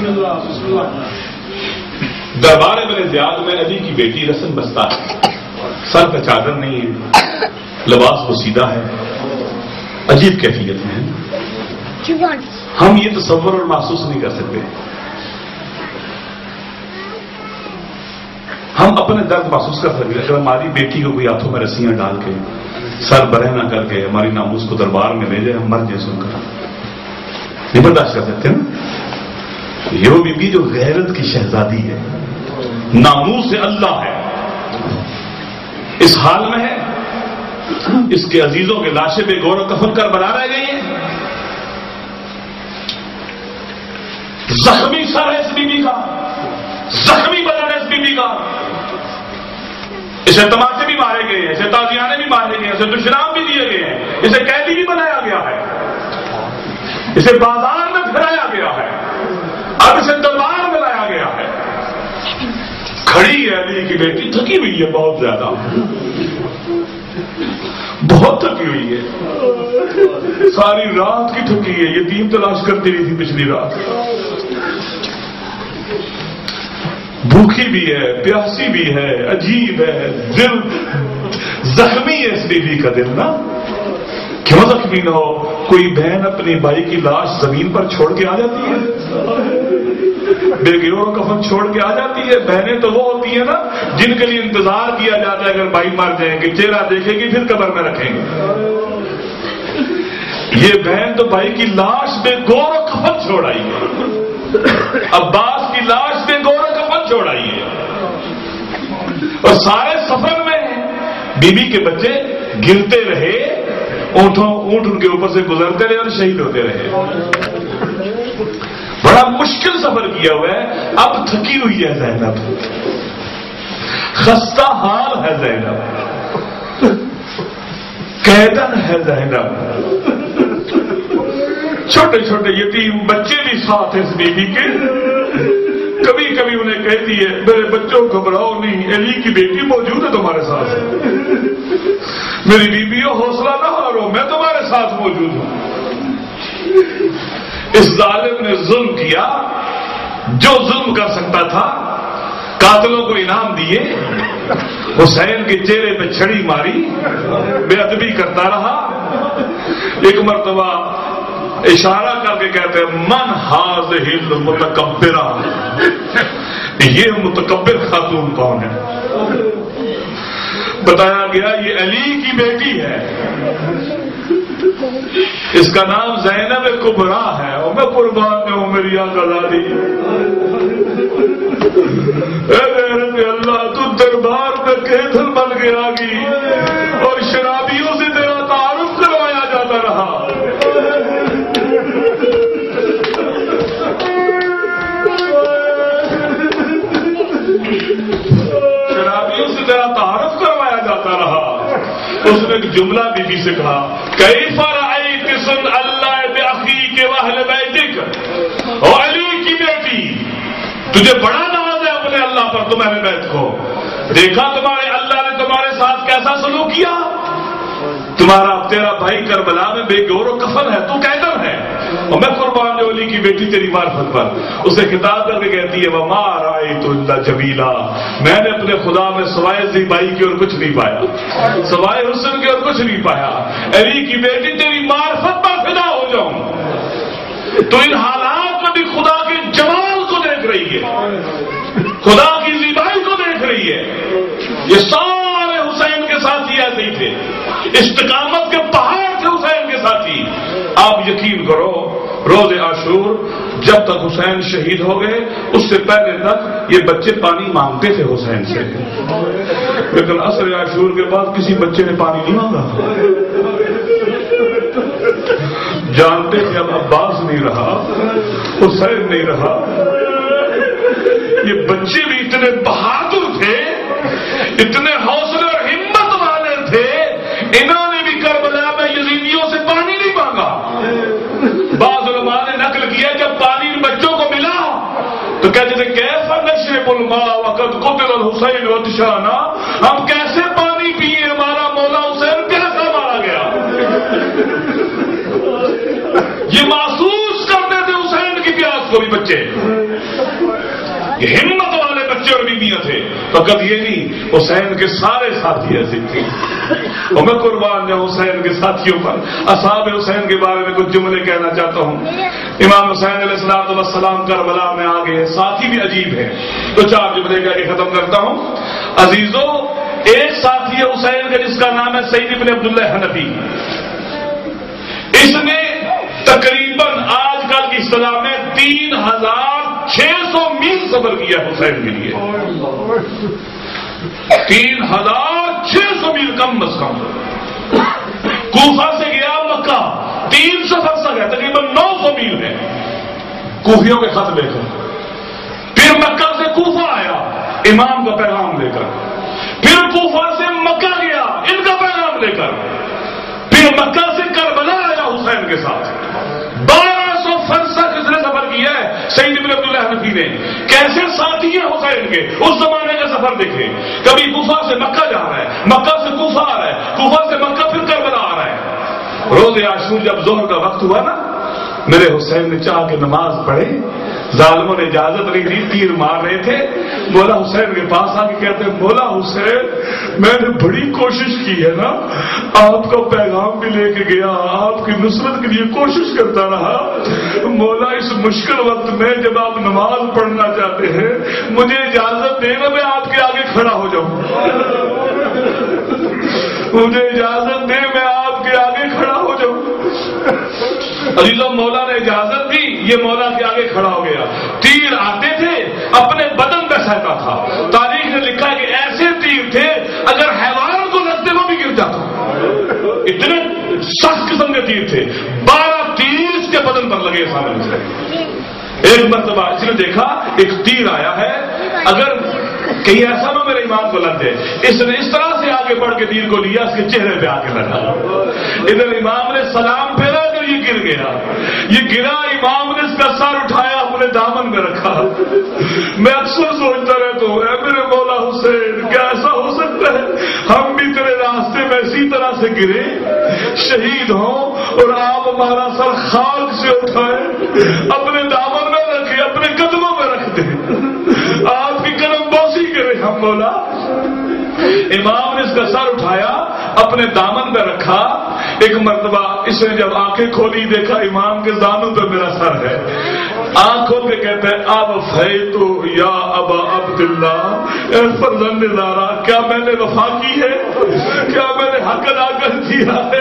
دربار ابن زیاد میں علی کی بیٹی رسن بستہ ہے، سر پہ چادر نہیں ہے، لباس پوشیدہ ہے، عجیب کیفیت میں ہے۔ ہم یہ تصور اور محسوس نہیں کر سکتے، ہم اپنے درد محسوس کر سکتے اگر ہماری بیٹی کو کوئی ہاتھوں میں رسیاں ڈال کے سر برہ نہ کر کے ہماری ناموس کو دربار میں لے جائے، ہم مر جائیں سن کر، نہیں برداشت کر سکتے نا۔ یہ وہ بی بی جو غیرت کی شہزادی ہے، ناموس سے اللہ ہے، اس حال میں ہے اس کے عزیزوں کے لاشیں بے گور و کفن کر بنا رہ گئی ہیں، زخمی سر ہے اس بی بی کا، زخمی بدن ہے اس بی بی کا، اسے تماچے بھی مارے گئے ہیں، اسے تازیانے بھی مارے گئے ہیں، اسے دشنام بھی دیے گئے ہیں، اسے قیدی بھی بنایا گیا ہے، اسے بازار میں پھرایا گیا ہے، اب اسے دربار میں لایا گیا ہے۔ کھڑی ہے علی کی بیٹی، تھکی ہوئی ہے بہت زیادہ، بہت تھکی ہوئی ہے، ساری رات کی تھکی ہے، یتیم تلاش کرتی رہی تھی پچھلی رات، بھوکی بھی ہے، پیاسی بھی ہے، عجیب ہے، دل زخمی ہے اس بیوی کا دل نا۔ کیوں زخمی نہ ہو؟ کوئی بہن اپنی بھائی کی لاش زمین پر چھوڑ کے آ جاتی ہے، بے گیور کفن چھوڑ کے آ جاتی ہے۔ بہنیں تو وہ ہوتی ہیں نا جن کے لیے انتظار کیا جاتا ہے اگر بھائی مر جائیں گے، چہرہ دیکھے گی پھر قبر میں رکھیں گے۔ یہ بہن تو بھائی کی لاش بے گور و کفن چھوڑ آئی ہے، عباس کی لاش بے گور و کفن چھوڑ آئی ہے، اور سارے سفر میں بی بی کے بچے گرتے رہے، اونٹ ان کے اوپر سے گزرتے رہے اور شہید ہوتے رہے۔ بڑا مشکل سفر کیا ہوا ہے، اب تھکی ہوئی ہے زینب، خستہ حال ہے زینب، قیدن ہے زینب، چھوٹے چھوٹے یتیم بچے بھی ساتھ ہیں اس بیوی کے، کبھی کبھی انہیں کہتی ہے میرے بچوں گھبراؤ نہیں، علی کی بیٹی موجود ہے تمہارے ساتھ، میری بیویوں حوصلہ نہ ہارو، میں تمہارے ساتھ موجود ہوں۔ اس ظالم نے ظلم کیا جو ظلم کر سکتا تھا، قاتلوں کو انعام دیے، حسین کے چہرے پہ چھڑی ماری، بے ادبی کرتا رہا، ایک مرتبہ اشارہ کر کے کہتے ہیں من ہاذہ المتکبرہ، یہ متکبر خاتون کون ہے؟ بتایا گیا یہ علی کی بیٹی ہے، اس کا نام زینب کبریٰ ہے، اور میں قربان ہوں میری آزادی۔ اللہ تو دربار میں کیتھل بن کے آ گئی اور شرابیوں سے تیرا تعارف کروایا جاتا رہا۔ شرابیوں سے تیرا تعارف کروایا جاتا رہا۔ اس نے ایک جملہ بی بی سے کہا، کیف رأیت صنع اللہ بأخیک واہل بیتک، اور علی کی بیٹی تجھے بڑا نوازا ہے اپنے اللہ پر، تمہارے بیت کو دیکھا تمہارے اللہ نے تمہارے ساتھ کیسا سلوک کیا؟ تیرا بھائی کربلا میں بے گور و کفن ہے، تو قیدر ہے، اور میں قربان جو علی کی بیٹی تیری معرفت پر۔ اسے خطاب کر کے کہتی ہے وما رأیت الا جمیلا، میں نے اپنے خدا میں سوائے زیبائی کی اور کچھ نہیں پایا، سوائے حسن کے اور کچھ نہیں پایا۔ علی کی بیٹی تیری معرفت پر فدا ہو جاؤں۔ تو ان حالات میں بھی خدا کے جمال کو دیکھ رہی ہے، خدا کی زیبائی کو دیکھ رہی ہے۔ یہ سارے حسین کے ساتھی ایسے ہی تھے، استقامت کے پہاڑ تھے حسین کے ساتھی۔ آپ یقین کرو روز عاشور جب تک حسین شہید ہو گئے اس سے پہلے تک یہ بچے پانی مانگتے تھے حسین سے، لیکن عصر عاشور کے بعد کسی بچے نے پانی نہیں مانگا۔ جانتے کہ اب عباس نہیں رہا، حسین نہیں رہا، یہ بچے بھی اتنے بہادر تھے، اتنے حوصلے اور ہمت والے تھے، انہوں نے بھی کربلا میں یزیدیوں سے پانی نہیں مانگا۔ بعض علماء نے نقل کیا جب پانی ان بچوں کو ملا تو کہتے تھے کیف نشرب الماء وقد قتل الحسین عطشانا، ہم کیسے پانی پیے، ہمارا مولا حسین کیسا مارا گیا۔ یہ محسوس کرتے تھے حسین کی پیاس کو بھی بچے، یہ ہمت والے بچے اور بیویاں تھے۔ فقط یہ نہیں، حسین کے سارے ساتھی ایسے تھے، اور میں قربان جاؤں حسین کے ساتھیوں پر۔ اصحاب حسین کے بارے میں کچھ جملے کہنا چاہتا ہوں۔ امام حسین علیہ السلام کربلا میں آ گئے، ساتھی بھی عجیب ہے، تو 4 جملے کہہ کے ختم کرتا ہوں۔ عزیزو، ایک ساتھی ہے حسین کا جس کا نام ہے سعید بن عبداللہ حنفی، اس نے تقریباً آج کل کی اصطلاح میں 3600 میل سفر کیا حسین کے لیے، 3600 میل کم از کم۔ کوفہ سے گیا مکہ، 3 سفر سے گیا، تقریباً 900 میل ہے کوفیوں کے خط لے کر، پھر مکہ سے کوفہ آیا امام کا پیغام لے کر، پھر کوفہ سے مکہ گیا ان کا پیغام لے کر، پھر مکہ سے کربلا آیا حسین کے ساتھ۔ 1200 فرسخ اس نے سفر کیا ہے سعید بن عبداللہ حنفی نے۔ کیسے ساتھی ہیں حسین کے، اس زمانے کا سفر دیکھیں، کبھی کوفہ سے مکہ جا رہا ہے، مکہ سے کوفہ آ رہا ہے، کوفہ سے مکہ پھر کربلا آ رہا ہے۔ روز عاشور جب ظہر کا وقت ہوا نا، میرے حسین نے چاہ کے نماز پڑھے، ظالموں نے اجازت نہیں دی، تیر مار رہے تھے، مولا حسین کے پاس آ کے کہتے ہیں مولا حسین میں نے بڑی کوشش کی ہے نا، آپ کا پیغام بھی لے کے گیا، آپ کی نصرت کے لیے کوشش کرتا رہا، مولا اس مشکل وقت میں جب آپ نماز پڑھنا چاہتے ہیں مجھے اجازت دینا میں آپ کے آگے کھڑا ہو جاؤں، مجھے اجازت دے میں آپ کے آگے کھڑا ہو جاؤں۔ عزیزوں، مولا نے اجازت دی، یہ مولا کے آگے کھڑا ہو گیا۔ تیر آتے تھے اپنے بدن پہ سہتا تھا، تاریخ نے لکھا ہے کہ ایسے تیر تھے اگر حیوان کو لگتے وہ بھی گر جاتا، اتنے سخت قسم کے تیر تھے۔ 12 تیر اس کے بدن پر لگے سامنے سے۔ ایک مرتبہ اس نے دیکھا ایک تیر آیا ہے، اگر کہیں ایسا نہ میرے ایمان کو لگ جائے، اس نے اس طرح سے آگے بڑھ کے تیر کو لیا، اس کے چہرے پہ آ کے لگا، ادھر امام نے سلام پھیرا تو یہ گر گیا، یہ گرا، امام نے اس کا سر اٹھایا اپنے دامن میں رکھا۔ میں اکثر سوچتا رہتا ہوں اے میرے مولا حسین، کیا ایسا ہو سکتا ہے ہم بھی تیرے راستے میں اسی طرح سے گرے، شہید ہوں، اور آپ ہمارا سر خاک سے اٹھائے، اپنے دامن میں رکھے، اپنے قدموں میں رکھ دیں، آپ کی قدم بوسی کرے ہم مولا۔ امام نے اس کا سر اٹھایا، اپنے دامن میں رکھا۔ ایک مرتبہ اس نے جب آنکھیں کھولی دیکھا امام کے دامن پہ میرا سر ہے، آنکھوں کے کہتے ہیں اب فیتو یا ابا عبداللہ، اے فرزند زارا، کیا میں نے وفا کی ہے؟ کیا میں نے حق ادا کر دیا ہے؟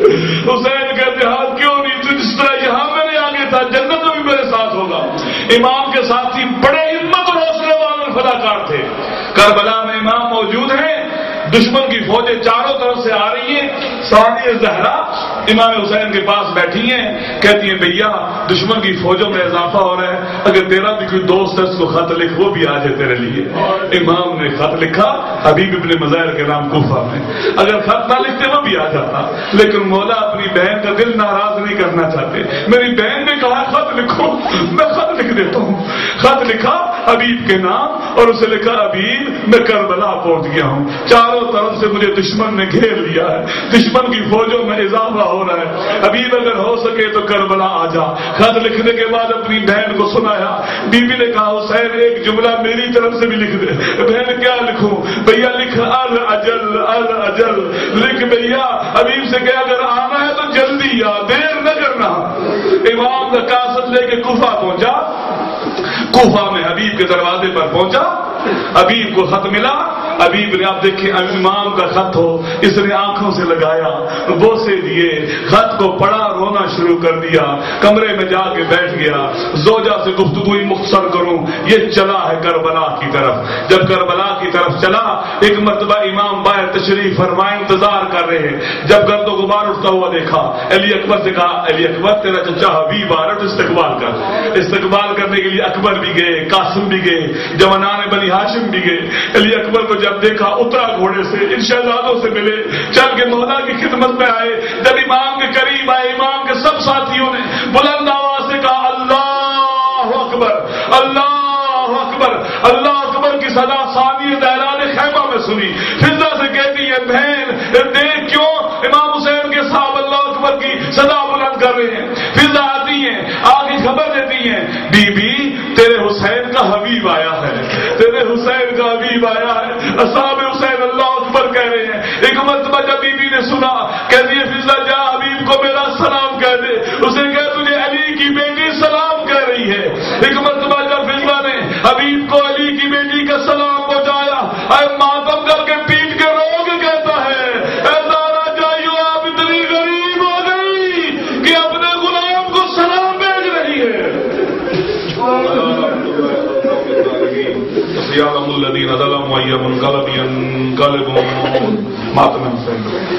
حسین کہتے ہاں کیوں نہیں، تو جس طرح یہاں میرے آگے تھا جنت میں بھی میرے ساتھ ہوگا۔ امام کے ساتھی بڑے ہمت اور حوصلے والے فداکار تھے۔ کربلا میں امام موجود ہیں، دشمن کی فوجیں چاروں طرف سے آ رہی ہیں، ثانیہ زہرا امام حسین کے پاس بیٹھی ہیں، کہتی ہیں بھیا دشمن کی فوجوں میں اضافہ ہو رہا ہے، اگر تیرا بھی کوئی دوست ہے اس کو خط لکھ، وہ بھی آ جائے تیرے لیے۔ امام نے خط لکھا حبیب ابن مظاہر کے نام کوفہ میں، اگر خط نہ لکھتے وہ بھی آ جاتا، لیکن مولا اپنی بہن کا دل ناراض نہیں کرنا چاہتے۔ میری بہن نے کہا خط لکھو، میں خط لکھ دیتا ہوں۔ خط لکھا حبیب کے نام اور اسے لکھا حبیب میں کربلا پہنچ گیا ہوں، چاروں طرف سے مجھے دشمن نے گھیر لیا ہے، دشمن کی فوجوں میں اضافہ ہو رہا ہے، حبیب اگر ہو سکے تو کربلا آ جا۔ خط لکھنے کے بعد اپنی بہن کو سنایا، بی بی نے کہا حسین ایک جملہ میری طرف سے بھی لکھ دے۔ بہن کیا لکھوں؟ بھیا لکھ الاجل الاجل، لکھ بھیا حبیب سے کہ اگر آنا ہے تو جلدی آ، دیر نہ کرنا۔ امام کا کاسد لے کے کوفہ پہنچا، کوفہ میں حبیب کے دروازے پر پہنچا، حبیب کو خط ملا۔ حبیب نے آپ دیکھیں امام کا خط ہو، اس نے آنکھوں سے لگایا، بوسے دیے، خط کو پڑھا، رونا شروع کر دیا، کمرے میں جا کے بیٹھ گیا۔ زوجہ سے گفتگو مختصر کروں، یہ چلا ہے کربلا کی طرف۔ جب کربلا کی طرف چلا، ایک مرتبہ امام باہر تشریف فرمائے انتظار کر رہے ہیں، جب گرد و غبار اٹھتا ہوا دیکھا، علی اکبر سے کہا علی اکبر تیرا چچا حبیب آ رہا ہے تو استقبال کر۔ استقبال کرنے کے لیے اکبر بھی گئے، قاسم بھی گئے، جوانان بنی ہاشم بھی گئے۔ علی اکبر کو جب دیکھا اترا گھوڑے سے، ان شہزادوں سے ملے، چل کے مولا کی خدمت میں آئے۔ جب امام کے قریب آئے، امام کے سب ساتھیوں نے بلند آواز سے کہا اللہ اکبر اللہ اکبر اللہ اکبر کی صدا ثانیہ زہرا نے خیمہ میں سنی۔ فضا سے کہتی ہے بہن دیکھ کیوں امام حسین کے صاحب اللہ اکبر کی صدا بلند کر رہے ہیں۔ فضا آتی ہیں، آگے خبر دیتی ہیں بی بی تیرے حسین کا حبیب آیا ہے، تیرے حسین کا حبیب آیا ہے۔ اصحاب حسین اللہ اکبر کہہ رہے ہیں۔ ایک مرتبہ جب بی بی نے سنا، کہتی ہے فضا جا حبیب کو میرا سلام کہہ دے، اسے کہہ تجھے علی کی بیٹی سلام کہہ رہی ہے۔ ایک مرتبہ جب فضا نے حبیب کو علی کی بیٹی کا سلام پہنچایا، اے ماتم کر کے پیٹ کے رو کے کہتا ہے اے زارا جائیو آپ اتنی غریب ہو گئی کہ اپنے غلام کو سلام بھیج رہی ہے۔ الذين ظلموا أيام انقلبوا ماتم حسين